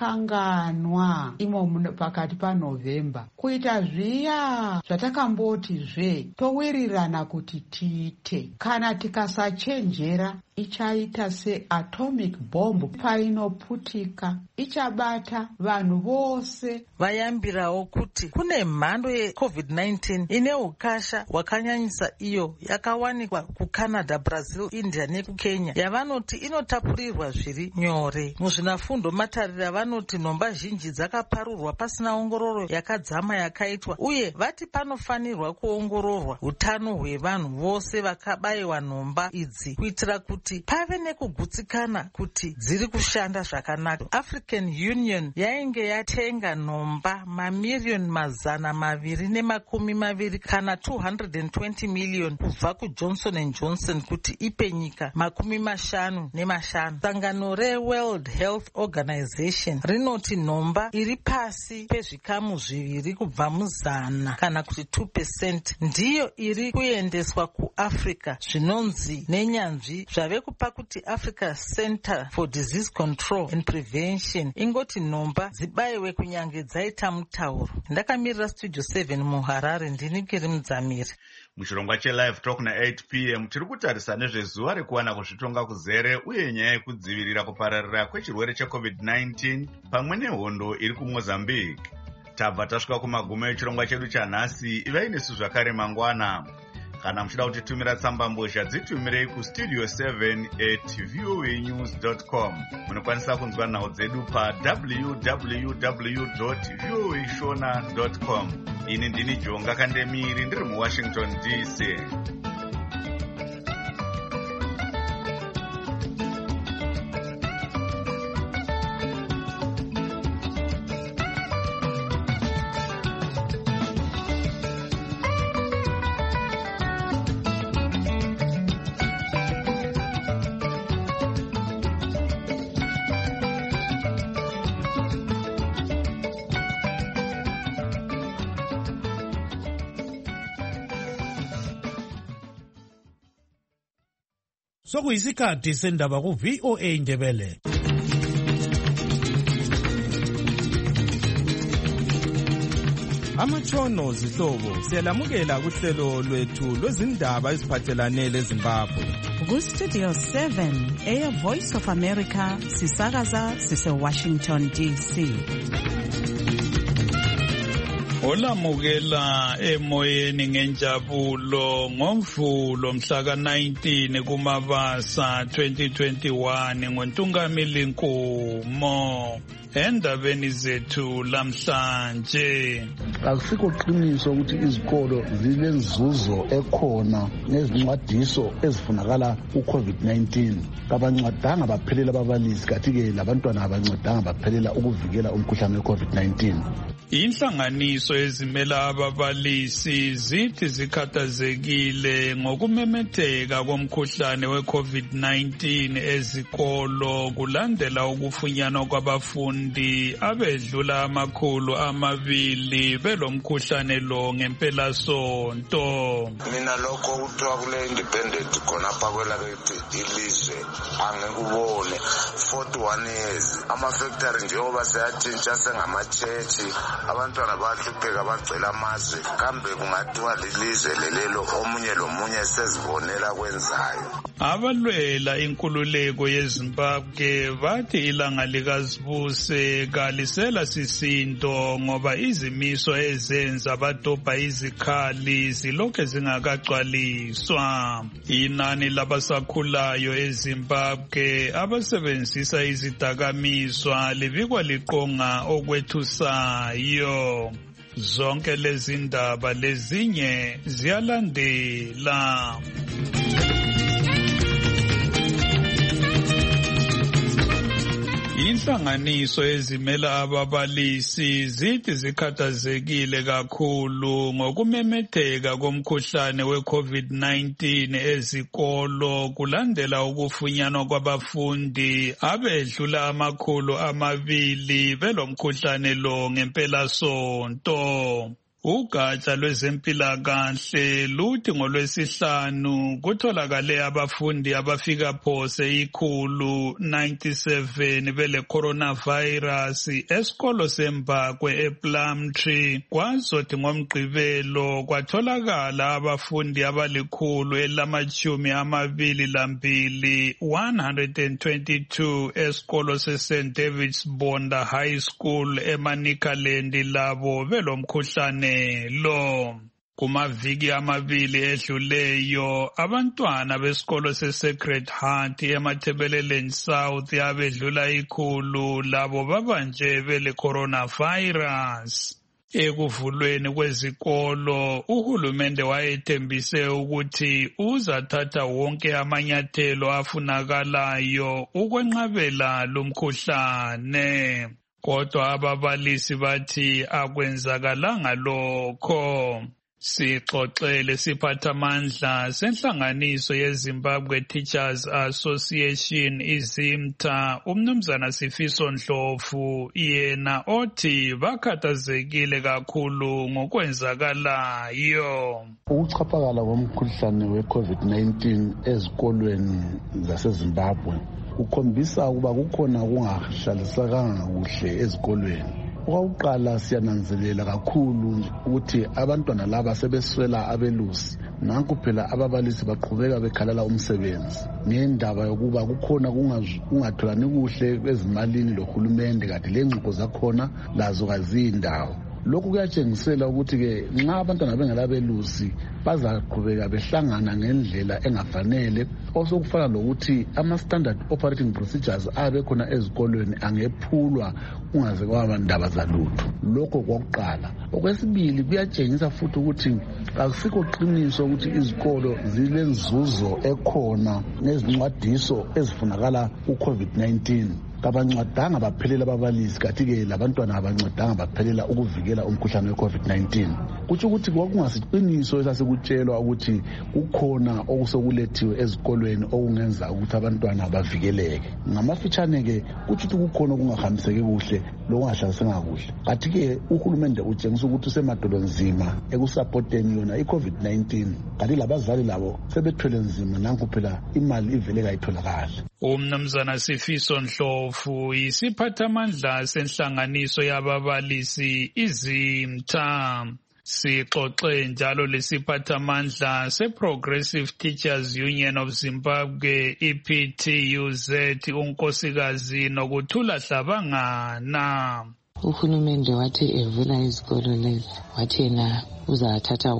takanganwa imo pakati paNovemba kuita zviya zvatakamboti towirirana kuti tiite kana tikasachenjera ichaita seatomic bomb painoputika, ichabata vanhu vose. Vayambirawo kuti kune mhando yeCovid-19 ine ukasha hwakanyanyisa iyo yakawanikwa kuCanada, Brazil, India nekuKenya yavanoti inotapurirwa zviri nyore. Muzvinafundo Matarira vanoti nhomba zhinji dzakaparurwa pasina ongororo yakadzama yakaitwa, uye vati panofanirwa kuongororwa utano hwevanhu vose vakabayiwa nhomba idzi kuitira kuti pave nekugutsikana kuti dziri kushanda zvakanaka. African Union yainge yatenga nhomba mamiriyoni 220 kana 220 million kubva kuJohnson & Johnson kuti ipe nyika 55. Sangano reWorld Health Organization rinoti nhomba iri pasi pezvikamu zviviri kubva muzana kana kuti 2% ndiyo iri kuendeswa kuAfrica zvinonzi nenyanzvi zvave kupa kuti Africa Center for Disease Control and Prevention ingoti nhomba dzibayiwe kunyange dzaita mutauro. Ndakamirira Studio 7 muHarare, ndini Kiri Mudzamiri. Muchirongwa cheLive Talk na8 p.m. tiri kutarisa nezvezuva rekuwana kuzvitonga kuzere uye nyaya yekudzivirira kupararira kwechirwere cheCovid-19 pamwe nehondo iri kuMozambique. Tabva tasvika kumagumo echirongwa chedu chanhasi. Ivai nesu zvakare mangwana. Kana muchida kutitumira tsamba mbozha dzitumirei kustudio 7@voanews.com. Munokwanisa kunzwa nhau dzedu www.voashona.com. Ini ndini Jonga Kandemiri ndiri muWashington DC. sokuyisikhathi sendaba ku-VOA Indebele. Amatshono zihlobo siyalamukela kuhlelo lwethu lwezindaba eziphathelane leZimbabwe. Ku-Studio 7 Air Voice of America sisakaza sise-Washington DC. Olamukela emoyeni ngenjabulo ngomvulo mhla ka-19 kuMabasa 2021 ngoNtungamili Nkumo. Endabeni zethu lamhlanje, akusikho qiniso ukuthi izikolo zilenzuzo ekhona nezincwadiso ezifunakala ku-COVID-19. Abancwadanga baphelela ababalisi, kathi-ke labantwana abancwadanga baphelela ukuvikela umkhuhlane we-COVID-19. Inhlanganiso ezimela ababalisi zithi zikhathazekile ngokumemetheka komkhuhlane we-COVID-19 ezikolo kulandela ukufunyanwa kwabafundi abedlula 200 belomkhuhlane lo ngempelasonto. Mina lokho kuthiwa kule independent khonapha kwelakithi ilizwe angikubone 41 years. Ama-factory njengoba seyatshintsha sengamachechi, abantwana bahlupheka bagcela amazwe, kambe kungathiwa lilizwe lelelo omunye lomunye sezibonela kwenzayo. Abalwela inkululeko yeZimbabwe bathi ilanga likazibuse kalisela sisinto ngoba izimiso ezenza badobha izikhali zilokhe zingakagcwaliswa. Inani labasakhulayo eZimbabwe abasebenzisa izidakamizwa libikwa liqonga okwethusayo. Zonke lezi ndaba lezinye ziyalandela. Inhlanganiso ezimela ababalisi zithi zikhathazekile kakhulu ngokumemetheka komkhuhlane we-COVID-19 ezikolo kulandela ukufunyanwa kwabafundi abedlula 200 belomkhuhlane lo ngempelasonto. Ugatsha lwezempilakahle luthi ngolwesihlanu kutholakale abafundi abafika phose 197 bele coronavirus esikolo seMbakwe ePlumtree. Kwazothi ngomgqibelo kwatholakala abafundi abali122 122 esikolo seSt David's Bonda High School eManicaland labo belomkhuhlane lo. Kumaviki 2 edluleyo abantwana besikolo seSacred Heart eMathebeleleni South abedlula 100 labo babanje bele coronavirus. Ekuvulweni kwezikolo uhulumende wayethembise ukuthi uzathatha wonke amanyathelo afunakalayo ukwenqabela lumkhuhlane. Kodwa ababalisi bathi akwenzakalanga lokho. Sixoxele siphathamandla senhlanganiso yeZimbabwe Teachers Association iZimta, umnumzana Sifiso Ndlovu, yena othi bakhathazekile kakhulu ngokwenzakalayo. Ukuchaphakala komkhuhlane we-COVID-19 ezikolweni zaseZimbabwe ukhombisa ukuba kukhona ukungahlalisakanga kuhle ezikolweni. Okokuqala siyananzelela kakhulu ukuthi abantwana laba sebeswela abelusi. Nanku phela ababalisi baqhubeka bekhalala umsebenzi ngendaba yokuba kukhona kungatholani kuhle ezimalini lohulumende, kanti lengxoxo zakhona lazo kazindawo. Lokhu kuyatshengisela ukuthi-ke nxa abantwana bengelabelusi bazaqhubeka behlangana ngendlela engafanele, osokufana lokuthi ama-standard operating procedures abekhona ezikolweni angephulwa kungaze kwaba ndaba zalutho. Lokho kwakuqala. Okwesibili, kuyatshengisa futhi ukuthi akusikho qiniso ukuthi izikolo zilenzuzo ekhona nezincwadiso ezifunakala ku-COVID-19. kabancwadanga baphelela ababalisi, kanti-ke labantwana abancwadanga baphelela ukuvikela umkhuhlane we-COVID-19. Kutsho ukuthi kwakungasiqiniso esasikutshelwa ukuthi kukhona okusokulethiwe ezikolweni okungenza ukuthi abantwana bavikeleke. Ngamafitshane-ke kutsho ukuthi kukhona okungahambiseki kuhle lokungahlaliseka kuhle. Kanti-ke uhulumende utshengisa ukuthi usemadolo nzima ekusapoteni yona i-COVID-19, kanti labazali labo sebethwele nzima, nanku phela imali ivele kayitholakali. Umnumzana Sifiso Ndlovu yisiphathamandla senhlanganiso yababalisi iZimta. Sixoxe njalo lesiphathamandla se-Progressive Teachers Union of Zimbabwe EPTUZ unkosikazi Nokuthula Hlabangana. Uhulumende wathi evula izikolo lezi, wathi yena uzathatha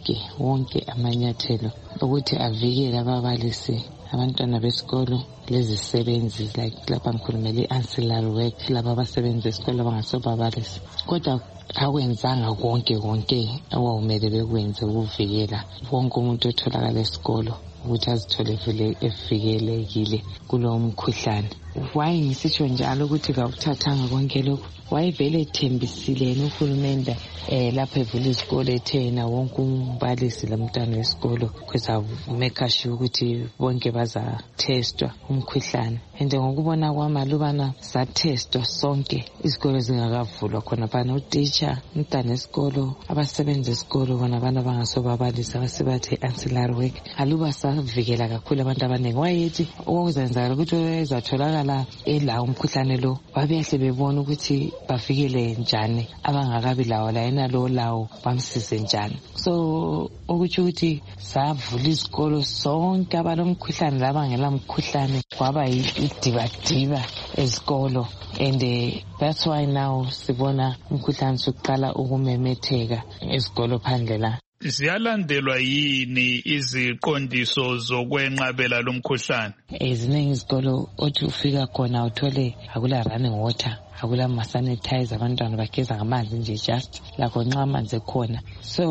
wonke amanyathelo ukuthi avikele ababalisi, abantwana besikolo, lezisebenzi like lapha ngikhulumela i-ancillary work, laba abasebenza esikolo abangasobabalisi. Kodwa akwenzanga konke awawumele bekwenze ukuvikela wonke umuntu otholakala esikolo ukuthi azithole evikelekile kulo mkhuhlane. Why ngisitsho njalo ukuthi kawuthathanga konke lokhu? Wayevele ethembisile yena uhulumende lapho evula izikolo ethe yena wonke umbalisi lamntwana wesikolo kuzameka sure ukuthi bonke bazatestwa umkhuhlane. And ngokubona kwami alubana zatestwa sonke izikolo zingakavulwa khona bana uteacher, umntwana wesikolo, abasebenza esikolo, bona abantu abangasobabalisi abasebathe ancillary work, aluba savikela kakhulu abantu abaningi. Wayethi okuzenzakala ukuthi ezatholakala elawo umkhuhlane lo babehle bebona ukuthi bavikele njani abangakabi lawo la yena lo lawo bamsize njani. So ukuthi ukuthi savula izikolo sonke abalomkhuhlane labangela mkhuhlane kwaba idibadiba ezikolo, and that's why now sibona umkhuhlane sokuqala ukumemetheka ezikolo phandle la. Ziyalandelwa yini iziqondiso zokwenqabela lomkhuhlane? Eziningi izikolo othi ufika khona uthole akula running water, akula ma-sanitizer, abantwana bageza ngamanzi nje just lakho nxa amanzi ekhona.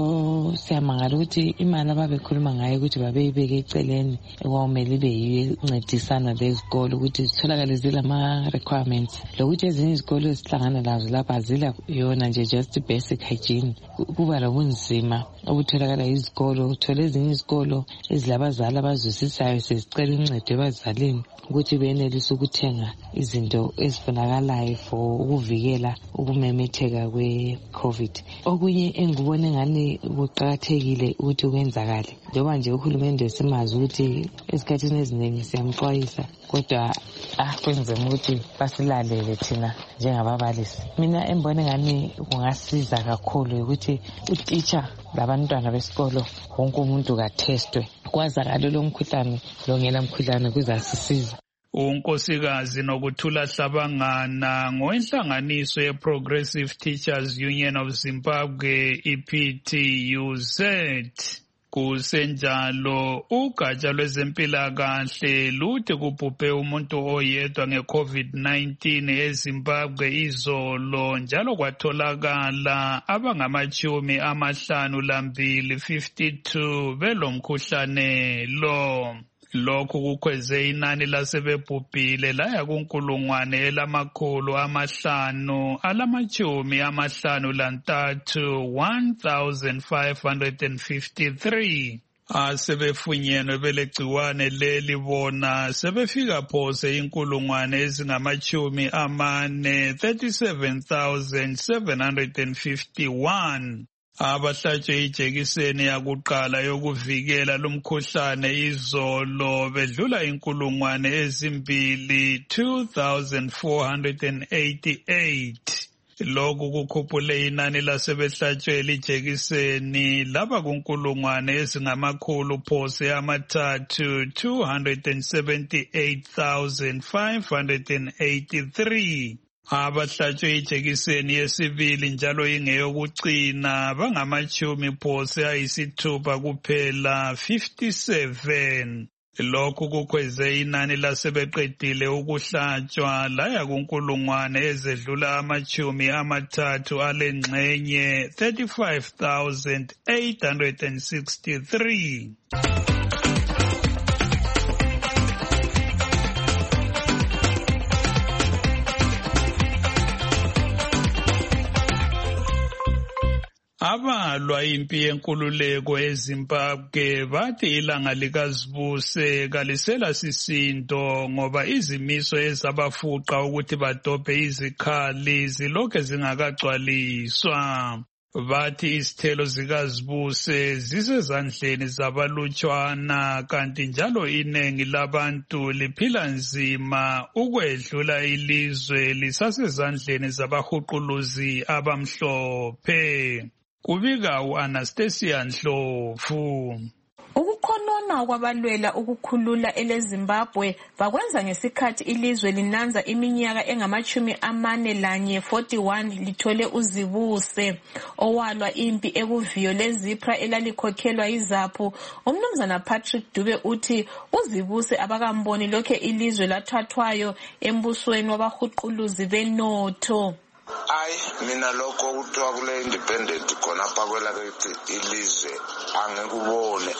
So siyamangala ukuthi imali ababekhuluma ngayo ukuthi babeyibeke eceleni ekwawumele ibe yiyo encedisana lezikolo ukuthi zitholakale zilama-requirements, lokuthi ezinye izikolo ezihlangana lazo lapha zila yona nje just basic hygiene. Kuba lobunzima obutholakala izikolo, uthole ezinye izikolo ezilabazali abazwisisayo sezicela uncedo ebazalini ukuthi benelise ukuthenga izinto ezifunakalayo for ukuvikela ukumemetheka kwe-COVID. Okunye engibone ngani kuqakathekile ukuthi kwenzakale, njengoba nje uhulumende simazi ukuthi ezikhathini eziningi siyamxwayisa kodwa kwenzema ukuthi basilalele thina njengababalisi. Mina embone ngani kungasiza kakhulu ukuthi uteacher labantwana besikolo wonke umuntu katestwe kwazakala lo mkhuhlane longela mkhuhlane kuzasisiza. Unkosikazi Nokuthula Hlabangana ngowenhlanganiso ye-Progressive Teachers Union of Zimbabwe EPTUZ. Kusenjalo ugatsha lwezempilakahle luthi kubhubhe umuntu oyedwa nge-COVID-19 eZimbabwe izolo, njalo kwatholakala abangama-52 52 belomkhuhlane lo. Lokhu kukhweze inani lasebebhubhile laya ku553,1553. Asebefunyenwe belegciwane leli bona sebefika phose 37,751. Abahlatshwe ijekiseni yakuqala yokuvikela lumkhuhlane izolo bedlula 2,488. Lokhu kukhuphule inani lasebehlatshwe ijekiseni laba ku278,583. Abahlatshwe ijekiseni yesibili njalo ingeyokucina bangama-60 kuphela 57. Lokhu kukhweze inani lasebeqedile ukuhlatshwa laya ku30,030 alengxenye 35,863. abawalwa impi yenkululeko eZimbabwe bathi ilanga likazibuse kalisela sisindo ngoba izimiso ezabafuqa ukuthi badobhe izikhali zilokhe zingakagcwaliswa. Bathi izithelo zikazibuse zisezandleni zabalutshwana kanti njalo iningi labantu liphila nzima ukwedlula ilizwe lisasezandleni zabahuquluzi abamhlophe. Kubika u-Anastasia Ndlovu. Ukukhonona kwabalwela ukukhulula eleZimbabwe bakwenza ngesikhathi ilizwe linanza iminyaka engama-41 lithole uzibuse. Owalwa impi ekuviyo leZipra elalikhokhelwa yiZAPU, umnumzana Patrick Dube uthi uzibuse abakamboni lokhe ilizwe lathathwayo embusweni wabahuquluzi benotho. Mina lokho kuthiwa kule independent khonapha kwelakithi ilizwe angekubone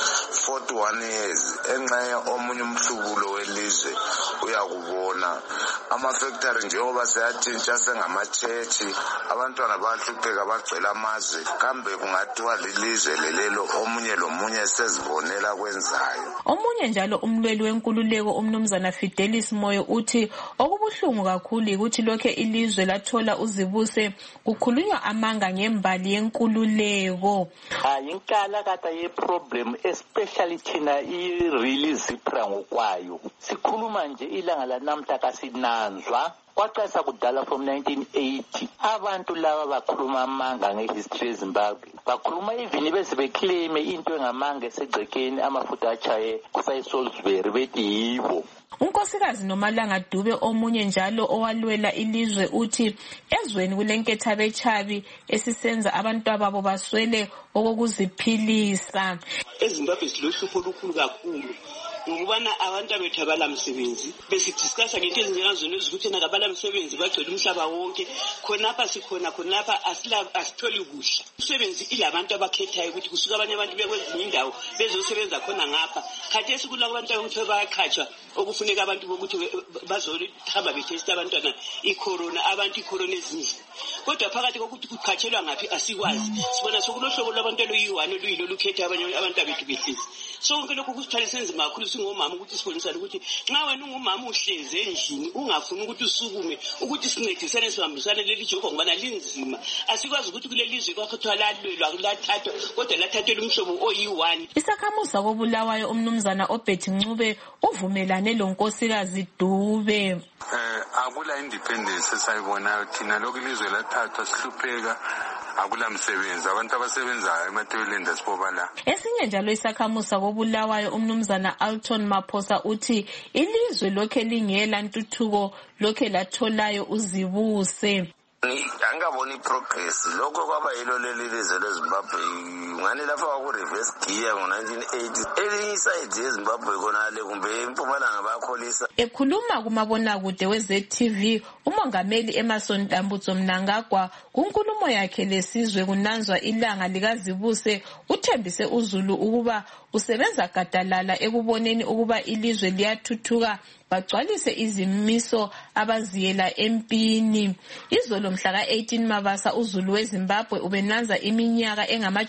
41 years enxenye omunye umhlubulo welizwe uyakubona. Ama-factory njengoba seyatshintsha sengama-church, abantwana bahlupheka bagcwela amazwe, kambe kungathiwa lilizwe lelelo omunye lomunye sezibonela kwenzayo. Omunye njalo umlweli wenkululeko umnumzana Fidelis Moyo uthi okubuhlungu kakhulu ukuthi lokhe ilizwe lathola uzibuse kukhulunywa amanga ngembali yenkululeko. Yinkala kata ye-problem especially thina i-really Zipra ngokwayo. Sikhuluma nje ilanga lanamhla kasinanzwa. Kwaqasa kudala from 1980 abantu laba bakhuluma amanga ngehistory yeZimbabwe. Bakhuluma even bese beclaim into engamanga esegcekeni amafutha achaye kusayi-Salisbury bethi yibo. Unkosikazi Nomalanga Dube omunye njalo owalwela ilizwe uthi ezweni kulenketha bechabi esisenza abantu ababo baswele okokuziphilisa. EZimbabwe silohlupho olukhulu kakhulu ngokubana abantu abethu abalamsebenzi besidiscussa ngento ezinjengazona ezikuthi nakabalamsebenzi bagcwele umhlaba wonke khonapha sikhona khonapha asitholi kuhle. Umsebenzi ilabantu abakhethayo ukuthi kusuka abanye abantu bekwezinye indawo bezosebenza khona ngapha. Khathesi kulabantu ukuthi bayaqhatshwa okufuneka abantu bokuthi bazohamba betesta abantwana icorona abantu icorona ezinzile. Kodwa phakathi kokuthi kuqhatshelwa ngaphi asikwazi. Sibona sokulohlobo lwabantu oluyi-1 oluyilo lukhetha abanye abantu abethu behlezi. Sonke lokho kusithwala senzima kakhulu singomama ukuthi sibonisane ukuthi nxa wena ungumama uhlezi endlini ungafuni ukuthi usukume ukuthi sincedisane sihambisane leli joko ngobana linzima. Asikwazi ukuthi kuleli lizwe kwakuthiwa lalwelwa lathathwa kodwa lathathelwa umhlobo oyi-1. Isakhamuza kobulawayo umnumzana Obert Ncube uvumelane lonkosikazi Dube. Akula independence esayibonayo thina lokhu ilizwe lathathwa sihlupheka. Akula msebenzi abantu abasebenzayo ematoyileni asibobala. Esinye njalo isakhamuza kobulawayo umnumzana Alton Maphosa uthi ilizwe lokhe lingela ntuthuko lokhe latholayo uzibuse. Angaboni progress lokho kwaba yilo lelizwe leZimbabwe ngani lapha ku-reverse gear ngo-1980 elinye iside yeZimbabwe konale kumbe impumalanga bayakholisa. Ekhuluma kumabonakude we-ZTV umongameli Emerson Tambutso Mnangagwa kunkulumo yakhe lesizwe kunanzwa ilanga likazibuse uthembise uZulu ukuba usebenza gadalala ekuboneni ukuba ilizwe liyathuthuka bagcwalise izimiso abaziyela empini. Izolo mhla ka-18 Mabasa uZulu weZimbabwe ubenanza iminyaka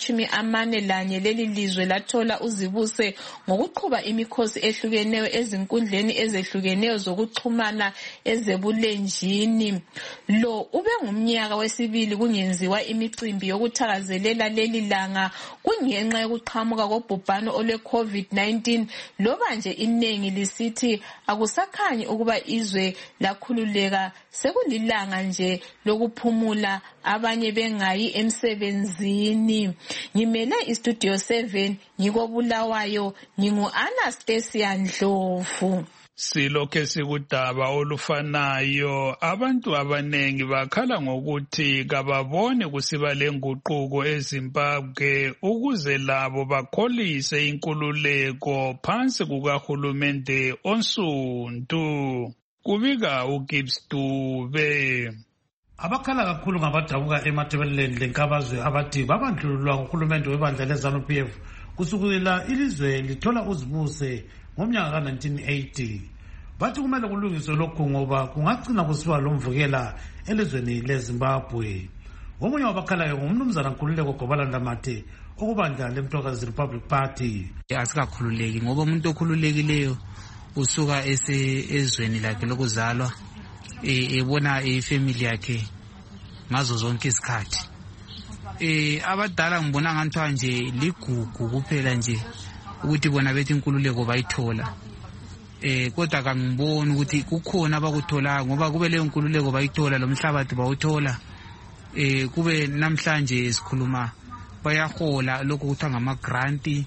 engama-41 leli lizwe lathola uzibuse ngokuqhuba imikhosi ehlukeneyo ezinkundleni ezehlukeneyo zokuxhumana ezebulenjini. Lo ube ngumnyaka wesibili kungenziwa imicimbi yokuthakazelela leli langa kungenxa yokuqhamuka kobhubhano olwe-COVID-19 loba nje inengi lisithi akusakhanyi ukuba izwe lakhululeka sekulilanga nje lokuphumula abanye bengayi emsebenzini. Ngimele iStudio 7 ngikobulawayo ngingu-Anastasia Ndlovu. Silokhe sikudaba olufanayo abantu abanengi bakhala ngokuthi kababone kusiba lenguquko eZimbabwe ukuze labo bakholise inkululeko phansi kukahulumende onsundu. Kubika uGibbs Dube. Abakhala kakhulu ngabadabuka ematebeleni lenkabazwe abathi babandlululwa nguhulumende webandla leZANU-PF kusukela ilizwe lithola uzibuse ngomnyaka ka-1980. Bathi kumele kulungiswe lokhu ngoba kungagcina kusiba lomvukela elizweni leZimbabwe. omunye wabakhalayo ngumnumzana Nkululeko Gobalanda Mate okubandla leMthokazi Republic Party. Asikakhululeki ngoba umuntu okhululekileyo usuka ezweni lakhe lokuzalwa ebona ifamily yakhe ngazo zonke isikhathi. Abadala ngibona nganthiwa nje ligugu kuphela nje ukuthi bona bethi inkululeko bayithola. Kodwa kangiboni ukuthi kukhona abakuthola ngoba kube leyo nkululeko bayithola lo mhlabathi bawuthola. Kube namhlanje sikhuluma bayahola lokho kuthiwa ngama-grant.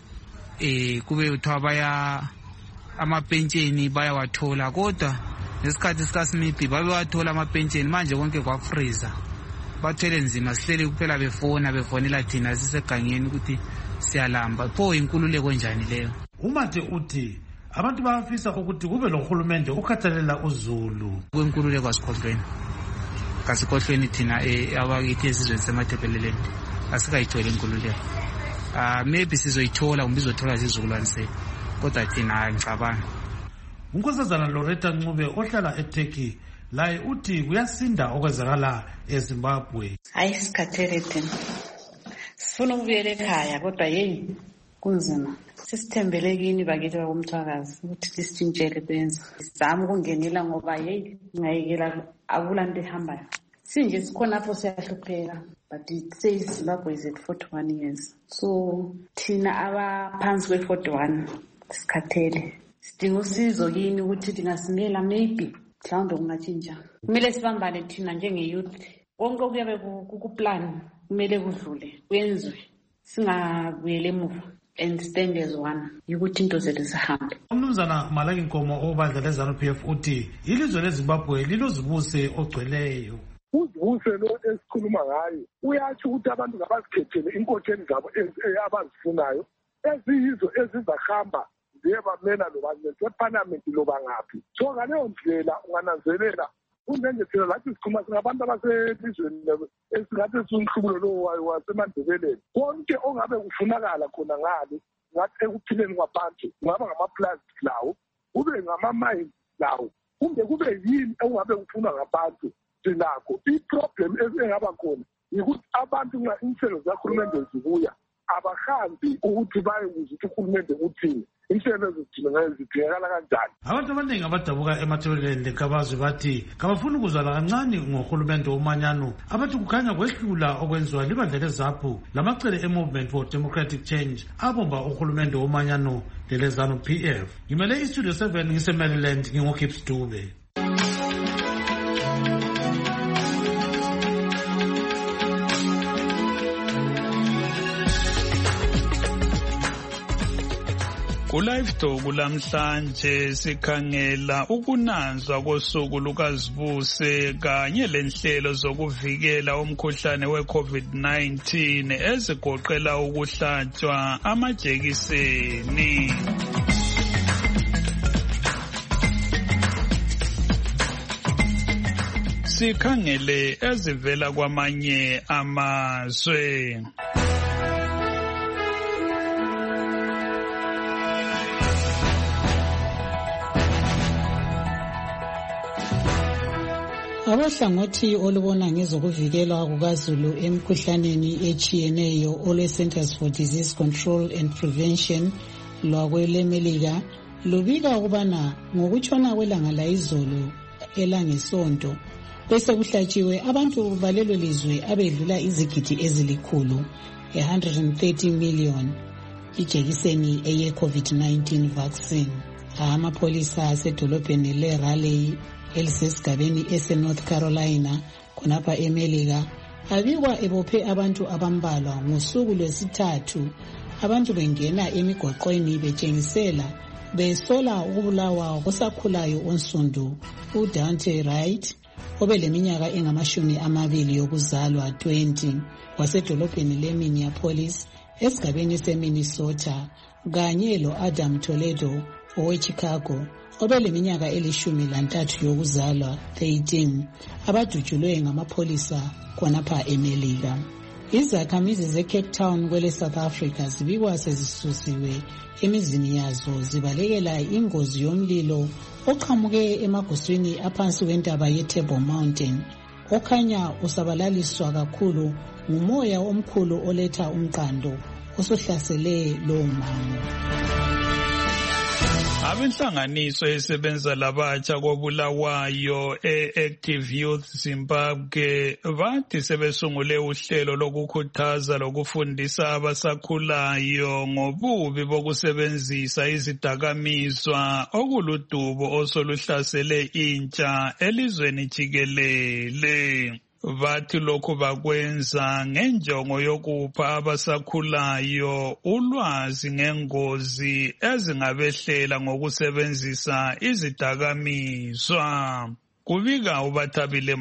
Kube kuthiwa baya amapentsheni bayawathola kodwa ngesikhathi sikaSmith babewathola amapentsheni manje konke kwafreeza. Bathwele nzima sihleli kuphela befonela thina sisegangeni ukuthi siyalamba. Pho inkululeko njani leyo? Umate uthi abantu bayafisa ukuthi kube lo hulumende ukhathalela uZulu. Kwenkululeko kasikhohlweni thina abakithi esizweni semaThebeleleni asikayitholi inkululeko. Maybe sizoyithola kumbe izothola izizukulwane sethu kodwa thina ngicabanga. Unkosazana Loretta Ncube ohlala eTurkey laye uthi kuyasinda okwenzakala eZimbabwe. Hayi sikhathele thina. Sifuna ukubuyela ekhaya kodwa yeyi kunzima. Sisithembele kini bakithi bakumthwakazi ukuthi lisitshintshele kwenza. Sizama ukungenela ngoba yeyi ngayekela akulanto ehambayo. Sinje sikhona apho siyahlupheka but it says Zimbabwe is at 41 years. So thina abaphansi kwe-41 sikhathele. Sidinga usizo kini ukuthi tingasimela maybe mhlawumbe kungatshintsha. Kumele sibambane thina njenge-youth. Konke kuyabe kukuplan kumele kudlule kwenziwe singabuyele emuva and stand as one ukuthi into zethu zihambe. Umnumzana Malaki Nkomo obandla leZANU-PF uthi ilizwe leZimbabwe lilozibuse ogcweleyo. Uzibuse lo esikhuluma ngayo uyatsho ukuthi abantu ngabazikhethele inkokheli zabo abazifunayo eziyizo ezizahamba ziyebamela loba separliament loba ngaphi. So ngaleyo ndlela ungananzelela unengethela lathi sikhuluma singabantu abaselizweni esingathi sinhlubulo lo waseMandebeleni. Konke ongabe kufunakala khona ngale ngathi ekuphileni kwabantu kungaba ngama-plastic lawo kube ngama-mines lawo kumbe kube yini engabe kufunwa ngabantu sinakho. I-problem engaba khona yikuthi abantu nxa inhlelo zikahulumende zibuya abahambi ukuthi bayekuza ukuthi uhulumende uthini. Inhlelo zidingakala kanjani? Abantu abaningi abadabuka emathebeleleni lenkabazwe bathi kabafuna ukuzala kancane ngohulumende womanyano abathi kukhanya kwehlula okwenziwa libandla leZAPU lamacele e-Movement for Democratic Change abomba uhulumende womanyano leleZANU-PF. Ngimele iStudio 7 ngise-Maryland ngingoKips Dube. Ku-Live Talk lamhlanje sikhangela ukunanzwa kosuku lukazibuse kanye lenhlelo zokuvikela umkhuhlane we-COVID-19 ezigoqela ukuhlatshwa amajekiseni. Sikhangele ezivela kwamanye amazwe. Abahlangothi olubona ngezokuvikelwa kukazulu emikhuhlaneni etshiyeneyo olwe-Centers for Disease Control and Prevention lwakwelemelika lubika ukubana ngokutshona kwelanga layizolo elangesonto bese kuhlatshiwe abantu balelo lizwe abedlula izigidi ezilikhulu 130 million ijekiseni eye-COVID-19 vaccine. Amapholisa asedolobheni le-Raleigh elisesigabeni ese-North Carolina khonapha eMelika abikwa ebophe abantu abambalwa ngosuku lwesithathu abantu bengena emigwaqweni betshengisela besola ukubulawa kosakhulayo onsundu uDante Wright obeleminyaka engamashumi yokuzalwa 20 wasedolobheni leMinneapolis esigabeni seMinnesota kanye lo-Adam Toledo oweChicago obeleminyaka 13 yokuzalwa 13 abadutshulwe ngamapholisa khonapha eMelika. Izakhamizi zeCape Town kwele South Africa zibikwa sezisusiwe emizini yazo zibalekela ingozi yomlilo oqhamuke emaguswini aphansi kwentaba yeTable Mountain okhanya usabalaliswa kakhulu ngumoya omkhulu oletha umqando osuhlasele lowo mango. Abenhlanganiso esebenza labatsha koBulawayo Active Youth Zimbabwe bathi sebesungule uhlelo lokukhuthaza lokufundisa abasakhulayo ngobubi bokusebenzisa izidakamizwa okuludubo osoluhlasele intsha elizweni jikelele. Bathi lokhu bakwenza ngenjongo yokupha abasakhulayo ulwazi ngengozi ezingabehlela ngokusebenzisa izidakamizwa. Kubika uBathabile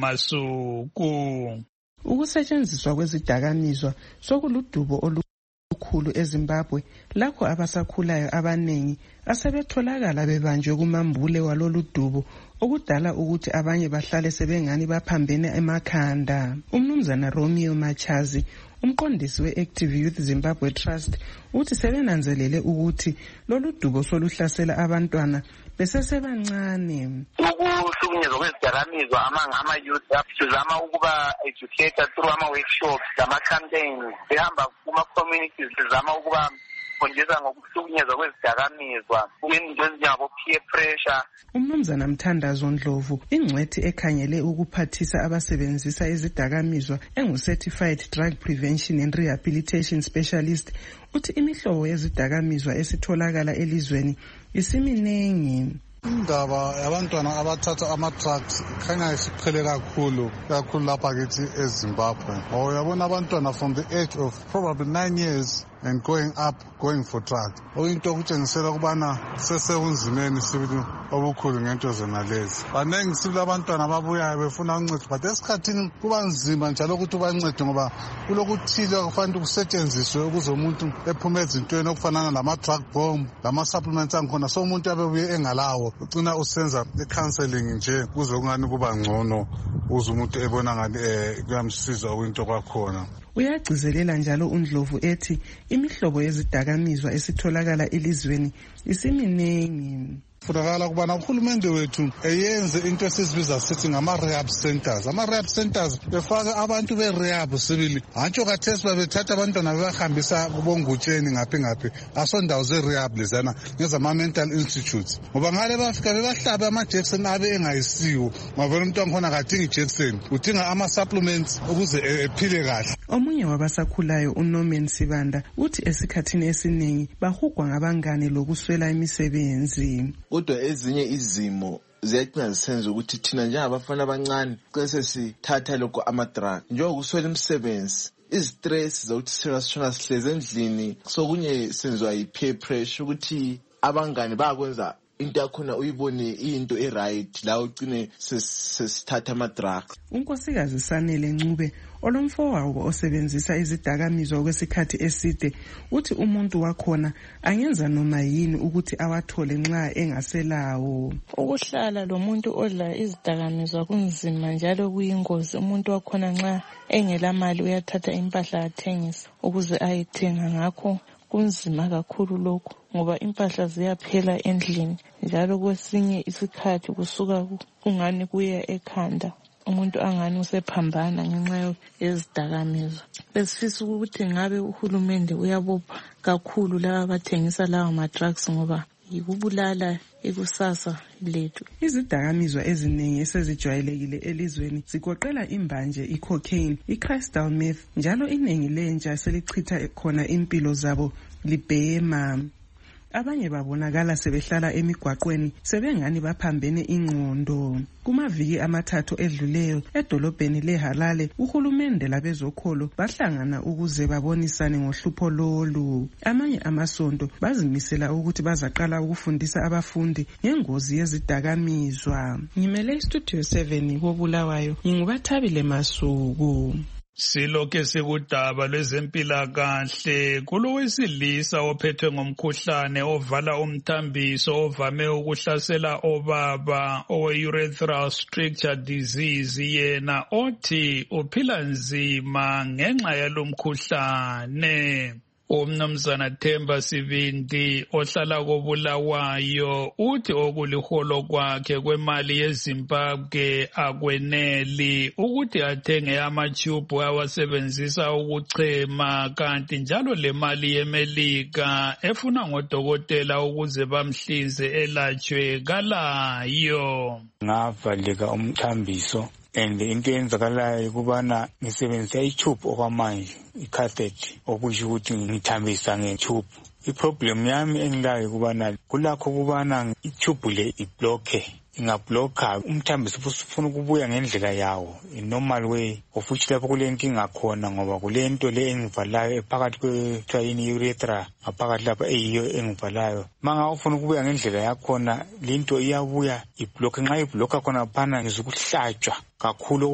Masuku. Ukusetshenziswa kwezidakamizwa sokuludubo olukhulu eZimbabwe lakho abasakhulayo abanengi asebetholakala bebanjwe kumambule waloludubo okudala ukuthi abanye bahlale sebengani baphambene emakhanda. Umnumzana Romeo Machazi, umqondisi we-Active Youth Zimbabwe Trust, uthi sebenanzelele ukuthi lolu dubo soluhlasela abantwana besesebancane. Ukuhlukunyezwa kwezidakamizwa ama-youth sizama ukuba educate through ama-workshops lama-campaigns behamba kuma-communities sizama ukuba fundisa ngokuhlukunyezwa kwezidakamizwa into ezinjengabo-peer pressure. Umnumzana Mthandazo Ndlovu, ingcwethi ekhangele ukuphathisa abasebenzisa izidakamizwa engu-Certified Drug Prevention and Rehabilitation Specialist, uthi imihlobo yezidakamizwa esitholakala elizweni isiminengi. Indaba yabantwana abathatha ama-drugs khanya isiqhele kakhulu lapha kithi eZimbabwe. Uyabona abantwana from the age of probably 9 years and going up, going for drugs. Into okutshengisela ukubana sesekunzimeni sibili obukhulu ngento zonalezi. Banengi sibili abantwana babuyayo befuna uncedo, but esikhathini kuba nzima njalo ukuthi ubancede ngoba kulokuthile okufanele kusetshenziswe ukuze umuntu ephume ezintweni okufanana lama-drug bomb, lama-supplements angikhona, so umuntu abebuye engalawo ucina usenza i-counseling nje kuze kungani kuba ngcono uze umuntu ebona ngani kuyamsiza okwinto kwakhona. Uyagcizelela njalo uNdlovu ethi imihlobo yezidakamizwa esitholakala elizweni isiminengi. Funakala ukubana uhulumende wethu eyenze into esizibiza sithi ngama-rehab centers. Ama-rehab centers befake abantu be-rehab sibili. Hantsho kathesi babethatha abantwana bebahambisa kubongutsheni ngaphi asondawo ze-rehab lezana ngezama-mental institutes. Ngoba ngale bafika bebahlabe amajekiseni abe engayisiwo. Ngavela umuntu wangikhona kadinga ijekiseni, udinga ama-supplements ukuze ephile kahle. Omunye wabasakhulayo uNorman Sibanda uthi esikhathini esiningi bahugwa ngabangane lokuswela imisebenzi. Kodwa ezinye izimo ziyagcina zisenza ukuthi thina njengabafana abancane cese sithatha lokho ama-drug njengokuswela imisebenzi, izistress zokuthi sishona sihlezi endlini, sokunye senzwa yi-peer pressure ukuthi abangane bakwenza into yakhona uyibone into e-right la ugcine sesithatha ama-drugs. Unkosikazi Sanele Ncube olomfowabo osebenzisa izidakamizwa kwesikhathi eside uthi umuntu wakhona angenza noma yini ukuthi awathole nxa engaselawo. Ukuhlala lo muntu odla izidakamizwa kunzima njalo kuyingozi. Umuntu wakhona nxa engela mali uyathatha impahla athengisa ukuze ayithenga, ngakho kunzima kakhulu lokho ngoba impahla ziyaphela endlini njalo kwesinye isikhathi kusuka kungani kuya ekhanda, umuntu angani usephambana ngenxa yezidakamizwa. Besifisa ukuthi ngabe uhulumende uyabopha kakhulu laba abathengisa lawo ma-drugs ngoba yikubulala ikusasa lethu. Izidakamizwa eziningi esezijwayelekile elizweni zigoqela imbanje, i-cocaine, i-crystal meth, njalo iningi lentsha selichitha khona impilo zabo libhema. Abanye babonakala sebehlala emigwaqweni sebengani baphambene ingqondo. Kumaviki amathathu edluleyo edolobheni leHarare uhulumende labezokholo bahlangana ukuze babonisane ngohlupho lolu. Amanye amasonto bazimisela ukuthi bazaqala ukufundisa abafundi ngengozi yezidakamizwa. Ngimele iStudio 7 koBulawayo, nginguBathabile Masuku. Silokhe sikudaba lwezempilakahle, kulowesilisa ophethwe ngomkhuhlane ovala umthambiso ovame ukuhlasela obaba owe-urethral stricture disease, yena othi uphila nzima ngenxa yalo mkhuhlane. Umnumzana Themba Sibindi ohlala koBulawayo uthi okuliholo kwakhe kwemali yeZimbabwe akweneli ukuthi athenge amatube awasebenzisa ukuchema, kanti njalo le mali yeMelika efuna ngodokotela ukuze bamhlinze elatshwe kalayo. Ngavaleka umthambiso and into eyenzakalayo kubana ngisebenzisa itube okwamanje, icatheter, okusho ukuthi ngithambisa ngetube. Iproblem yami engilayo kubana kulakho kubana itube le iblocke, ingablocka umthambiso ufuna ukubuya ngendlela yawo normal way, of which lapho kule nkinga khona ngoba kule nto le engivalayo ephakathi kwethwayini urethra ngaphakathi lapha eyiyo engivalayo. Manga ufuna ukubuya ngendlela yakhona linto iyabuya iblocke, nxa iblocka khona phana ngizokuhlatshwa kakhulu,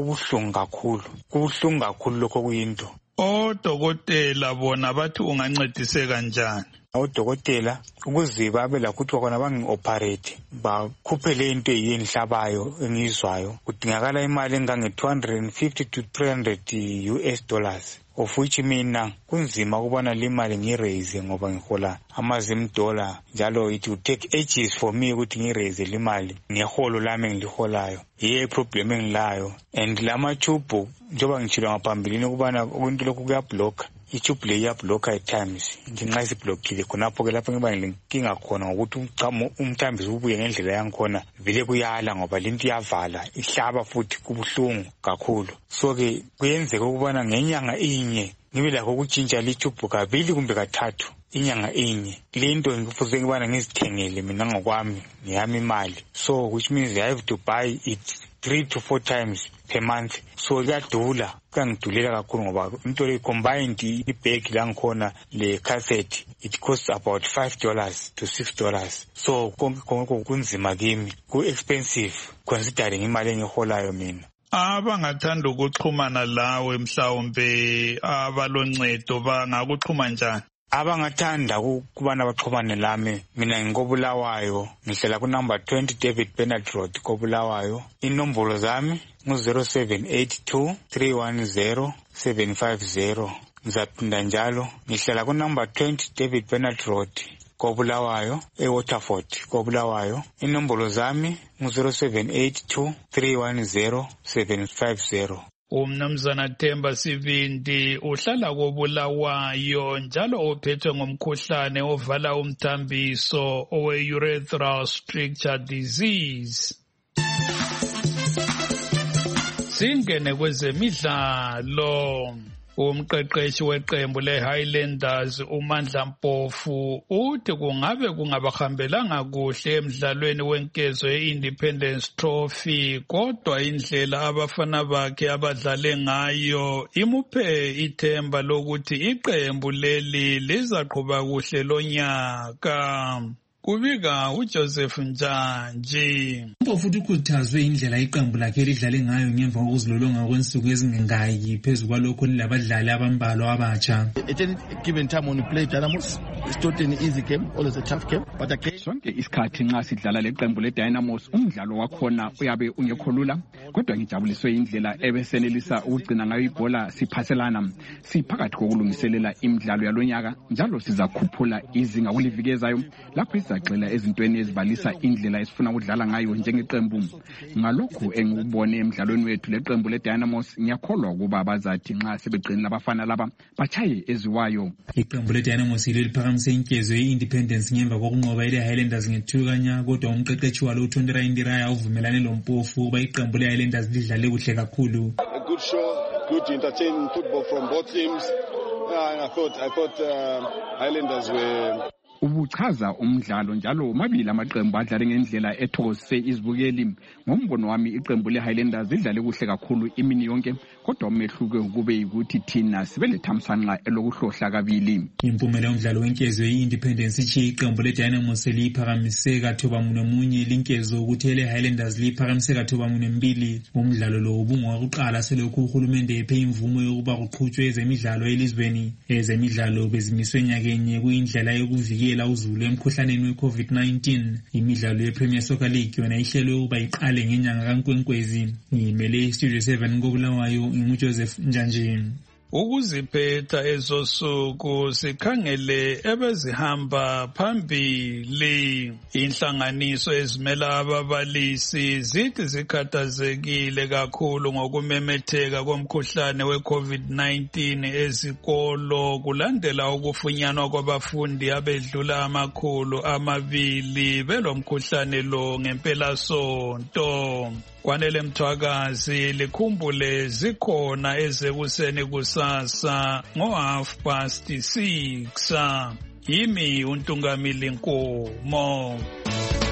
kubuhlungu kakhulu lokho kuyinto. Odokotela bona bathi ungancediseka kanjani? Odokotela ukuze babe lakhuthi khona bangi-operate bakhuphe le into engihlabayo engizwayo kudingakala imali engange $250 to $300 US, of which mina kunzima ukubana le mali ngiraise ngoba ngihola $10, njalo it will take ages for me ukuthi ngiraise le mali ngeholo lami engiliholayo. Yiyo problem engilayo, and lama tube njengoba ngitshilo ngaphambilini ukubana into lokhu kuyablocka, itube le iyablocka at times. Ngenxa isiblockile khonapho ke lapho ngiba nginkinga khona ngokuthi umthambiso ubuye ngendlela yangikhona vele kuyala ngoba lento iyavala ihlaba futhi kubuhlungu kakhulu. So ke kuyenzeka ukubana ngenyanga inye ngibe lakho ukutshintsha litube kabili kumbe kathathu inyanga inye. Le nto ngifuze ngibana ngizithengele mina ngokwami ngiyami imali, so which means I have to buy it 3 to 4 times per month. So kuyadula, kangidulela kakhulu ngoba into le combined ibag la ngikhona le cassette it costs about $5 to $6. So konke kunzima kimi, ku expensive considering imali engiholayo mina. Abangathanda ukuxhumana lawe mhlawumbe abaloncedo bangakuxhuma njani? Abangathanda ukubana baxhumane lami, mina ngikobulawayo, ngihlala ku number 20 David Bernard Road koBulawayo. Inombolo zami ngu 0782310750. Ngizaphinda njalo, ngihlala ku number 20 David Bernard Road koBulawayo eWaterford koBulawayo. Inombolo zami ngu 0782310750. Umnumzana Themba Sibindi uhlala koBulawayo njalo uphethwe ngomkhuhlane ovala umthambiso owe-urethral stricture disease. Singene kwezemidlalo. Umqeqeshi weqembu le-Highlanders uMandla Mpofu uthi kungabahambelanga kuhle emdlalweni wenkezo ye-Independence Trophy, kodwa indlela abafana bakhe abadlale ngayo imuphe ithemba lokuthi iqembu leli lizaqhuba kuhle lonyaka. Kubika uJoseph Njanji. Mpofu futhi ukhuthazwe indlela iqembu lakhe lidlale ngayo ngemva kokuzilolonga kwensuku ezingengaki phezu kwalokho lilabadlali abambalwa abatsha. At any given time when we play Dynamos, it's not an easy game, always a tough game, but again sonke isikhathi nxa sidlala leqembu leDynamos umdlalo wakhona uyabe ungekho lula, kodwa ngijabuliswe indlela ebesenelisa ukugcina ngayo ibhola siphaselana. Siphakathi kokulungiselela imidlalo yalonyaka njalo sizakhuphula izinga kulivikezayo lapho izagxila ezintweni ezibalisa indlela esifuna ukudlala ngayo njengeqembu. Ngalokho engikubone emidlalweni wethu leqembu leDynamos ngiyakholwa ukuba bazathi nxa sebeqinile abafana laba bachaye eziwayo. Iqembu leDynamos liphakamise inkezo ye-Independence ngemva kokunqoba ile-Highlanders ngethukanya, kodwa umqeqeshi walo uThondera Indiraya uvumelane loMpofu ukuba iqembu le-Highlanders lidlale kuhle kakhulu. A good show, good entertaining football from both teams. I thought Highlanders were ubuchaza umdlalo njalo mabili amaqembu adlale ngendlela ethokozise izibukeli. Ngombono wami iqembu leHighlanders lidlale kuhle kakhulu imini yonke, kodwa umehluko kube ukuthi thina sibe lethamsanqa elokuhlohla kabili. Impumela yomdlalo wenkezo ye-Independence ichi iqembu leDynamos liphakamise kathoba munye linkezo ukuthi leHighlanders liphakamise kathoba 2. Umdlalo lo ubungowokuqala selokhu uhulumende ephe imvumo yokuba kuqhutshwe ezemidlalo elizweni. Ezemidlalo bezimiswe nyakenye kuyindlela yokuvikela uzulu emkhuhlaneni we-COVID-19. Imidlalo ye-Premier Soccer League yona ihlelwe ukuba iqale ngenyanga kaNkwenkwezi. Ngimele Studio 7 koBulawayo, nginguJoseph Njanji. ukuziphetha ezosuku sikhangele ebezihamba phambili. Inhlanganiso ezimela ababalisi zithi zikhathazekile kakhulu ngokumemetheka komkhuhlane we-COVID-19 ezikolo kulandela ukufunyanwa kwabafundi abedlula 200 belomkhuhlane lo ngempelasonto. Kwanele Mthwakazi likhumbule zikhona ezekuseni kusasa ngo6:30. Yimi uNtungamili Nkomo.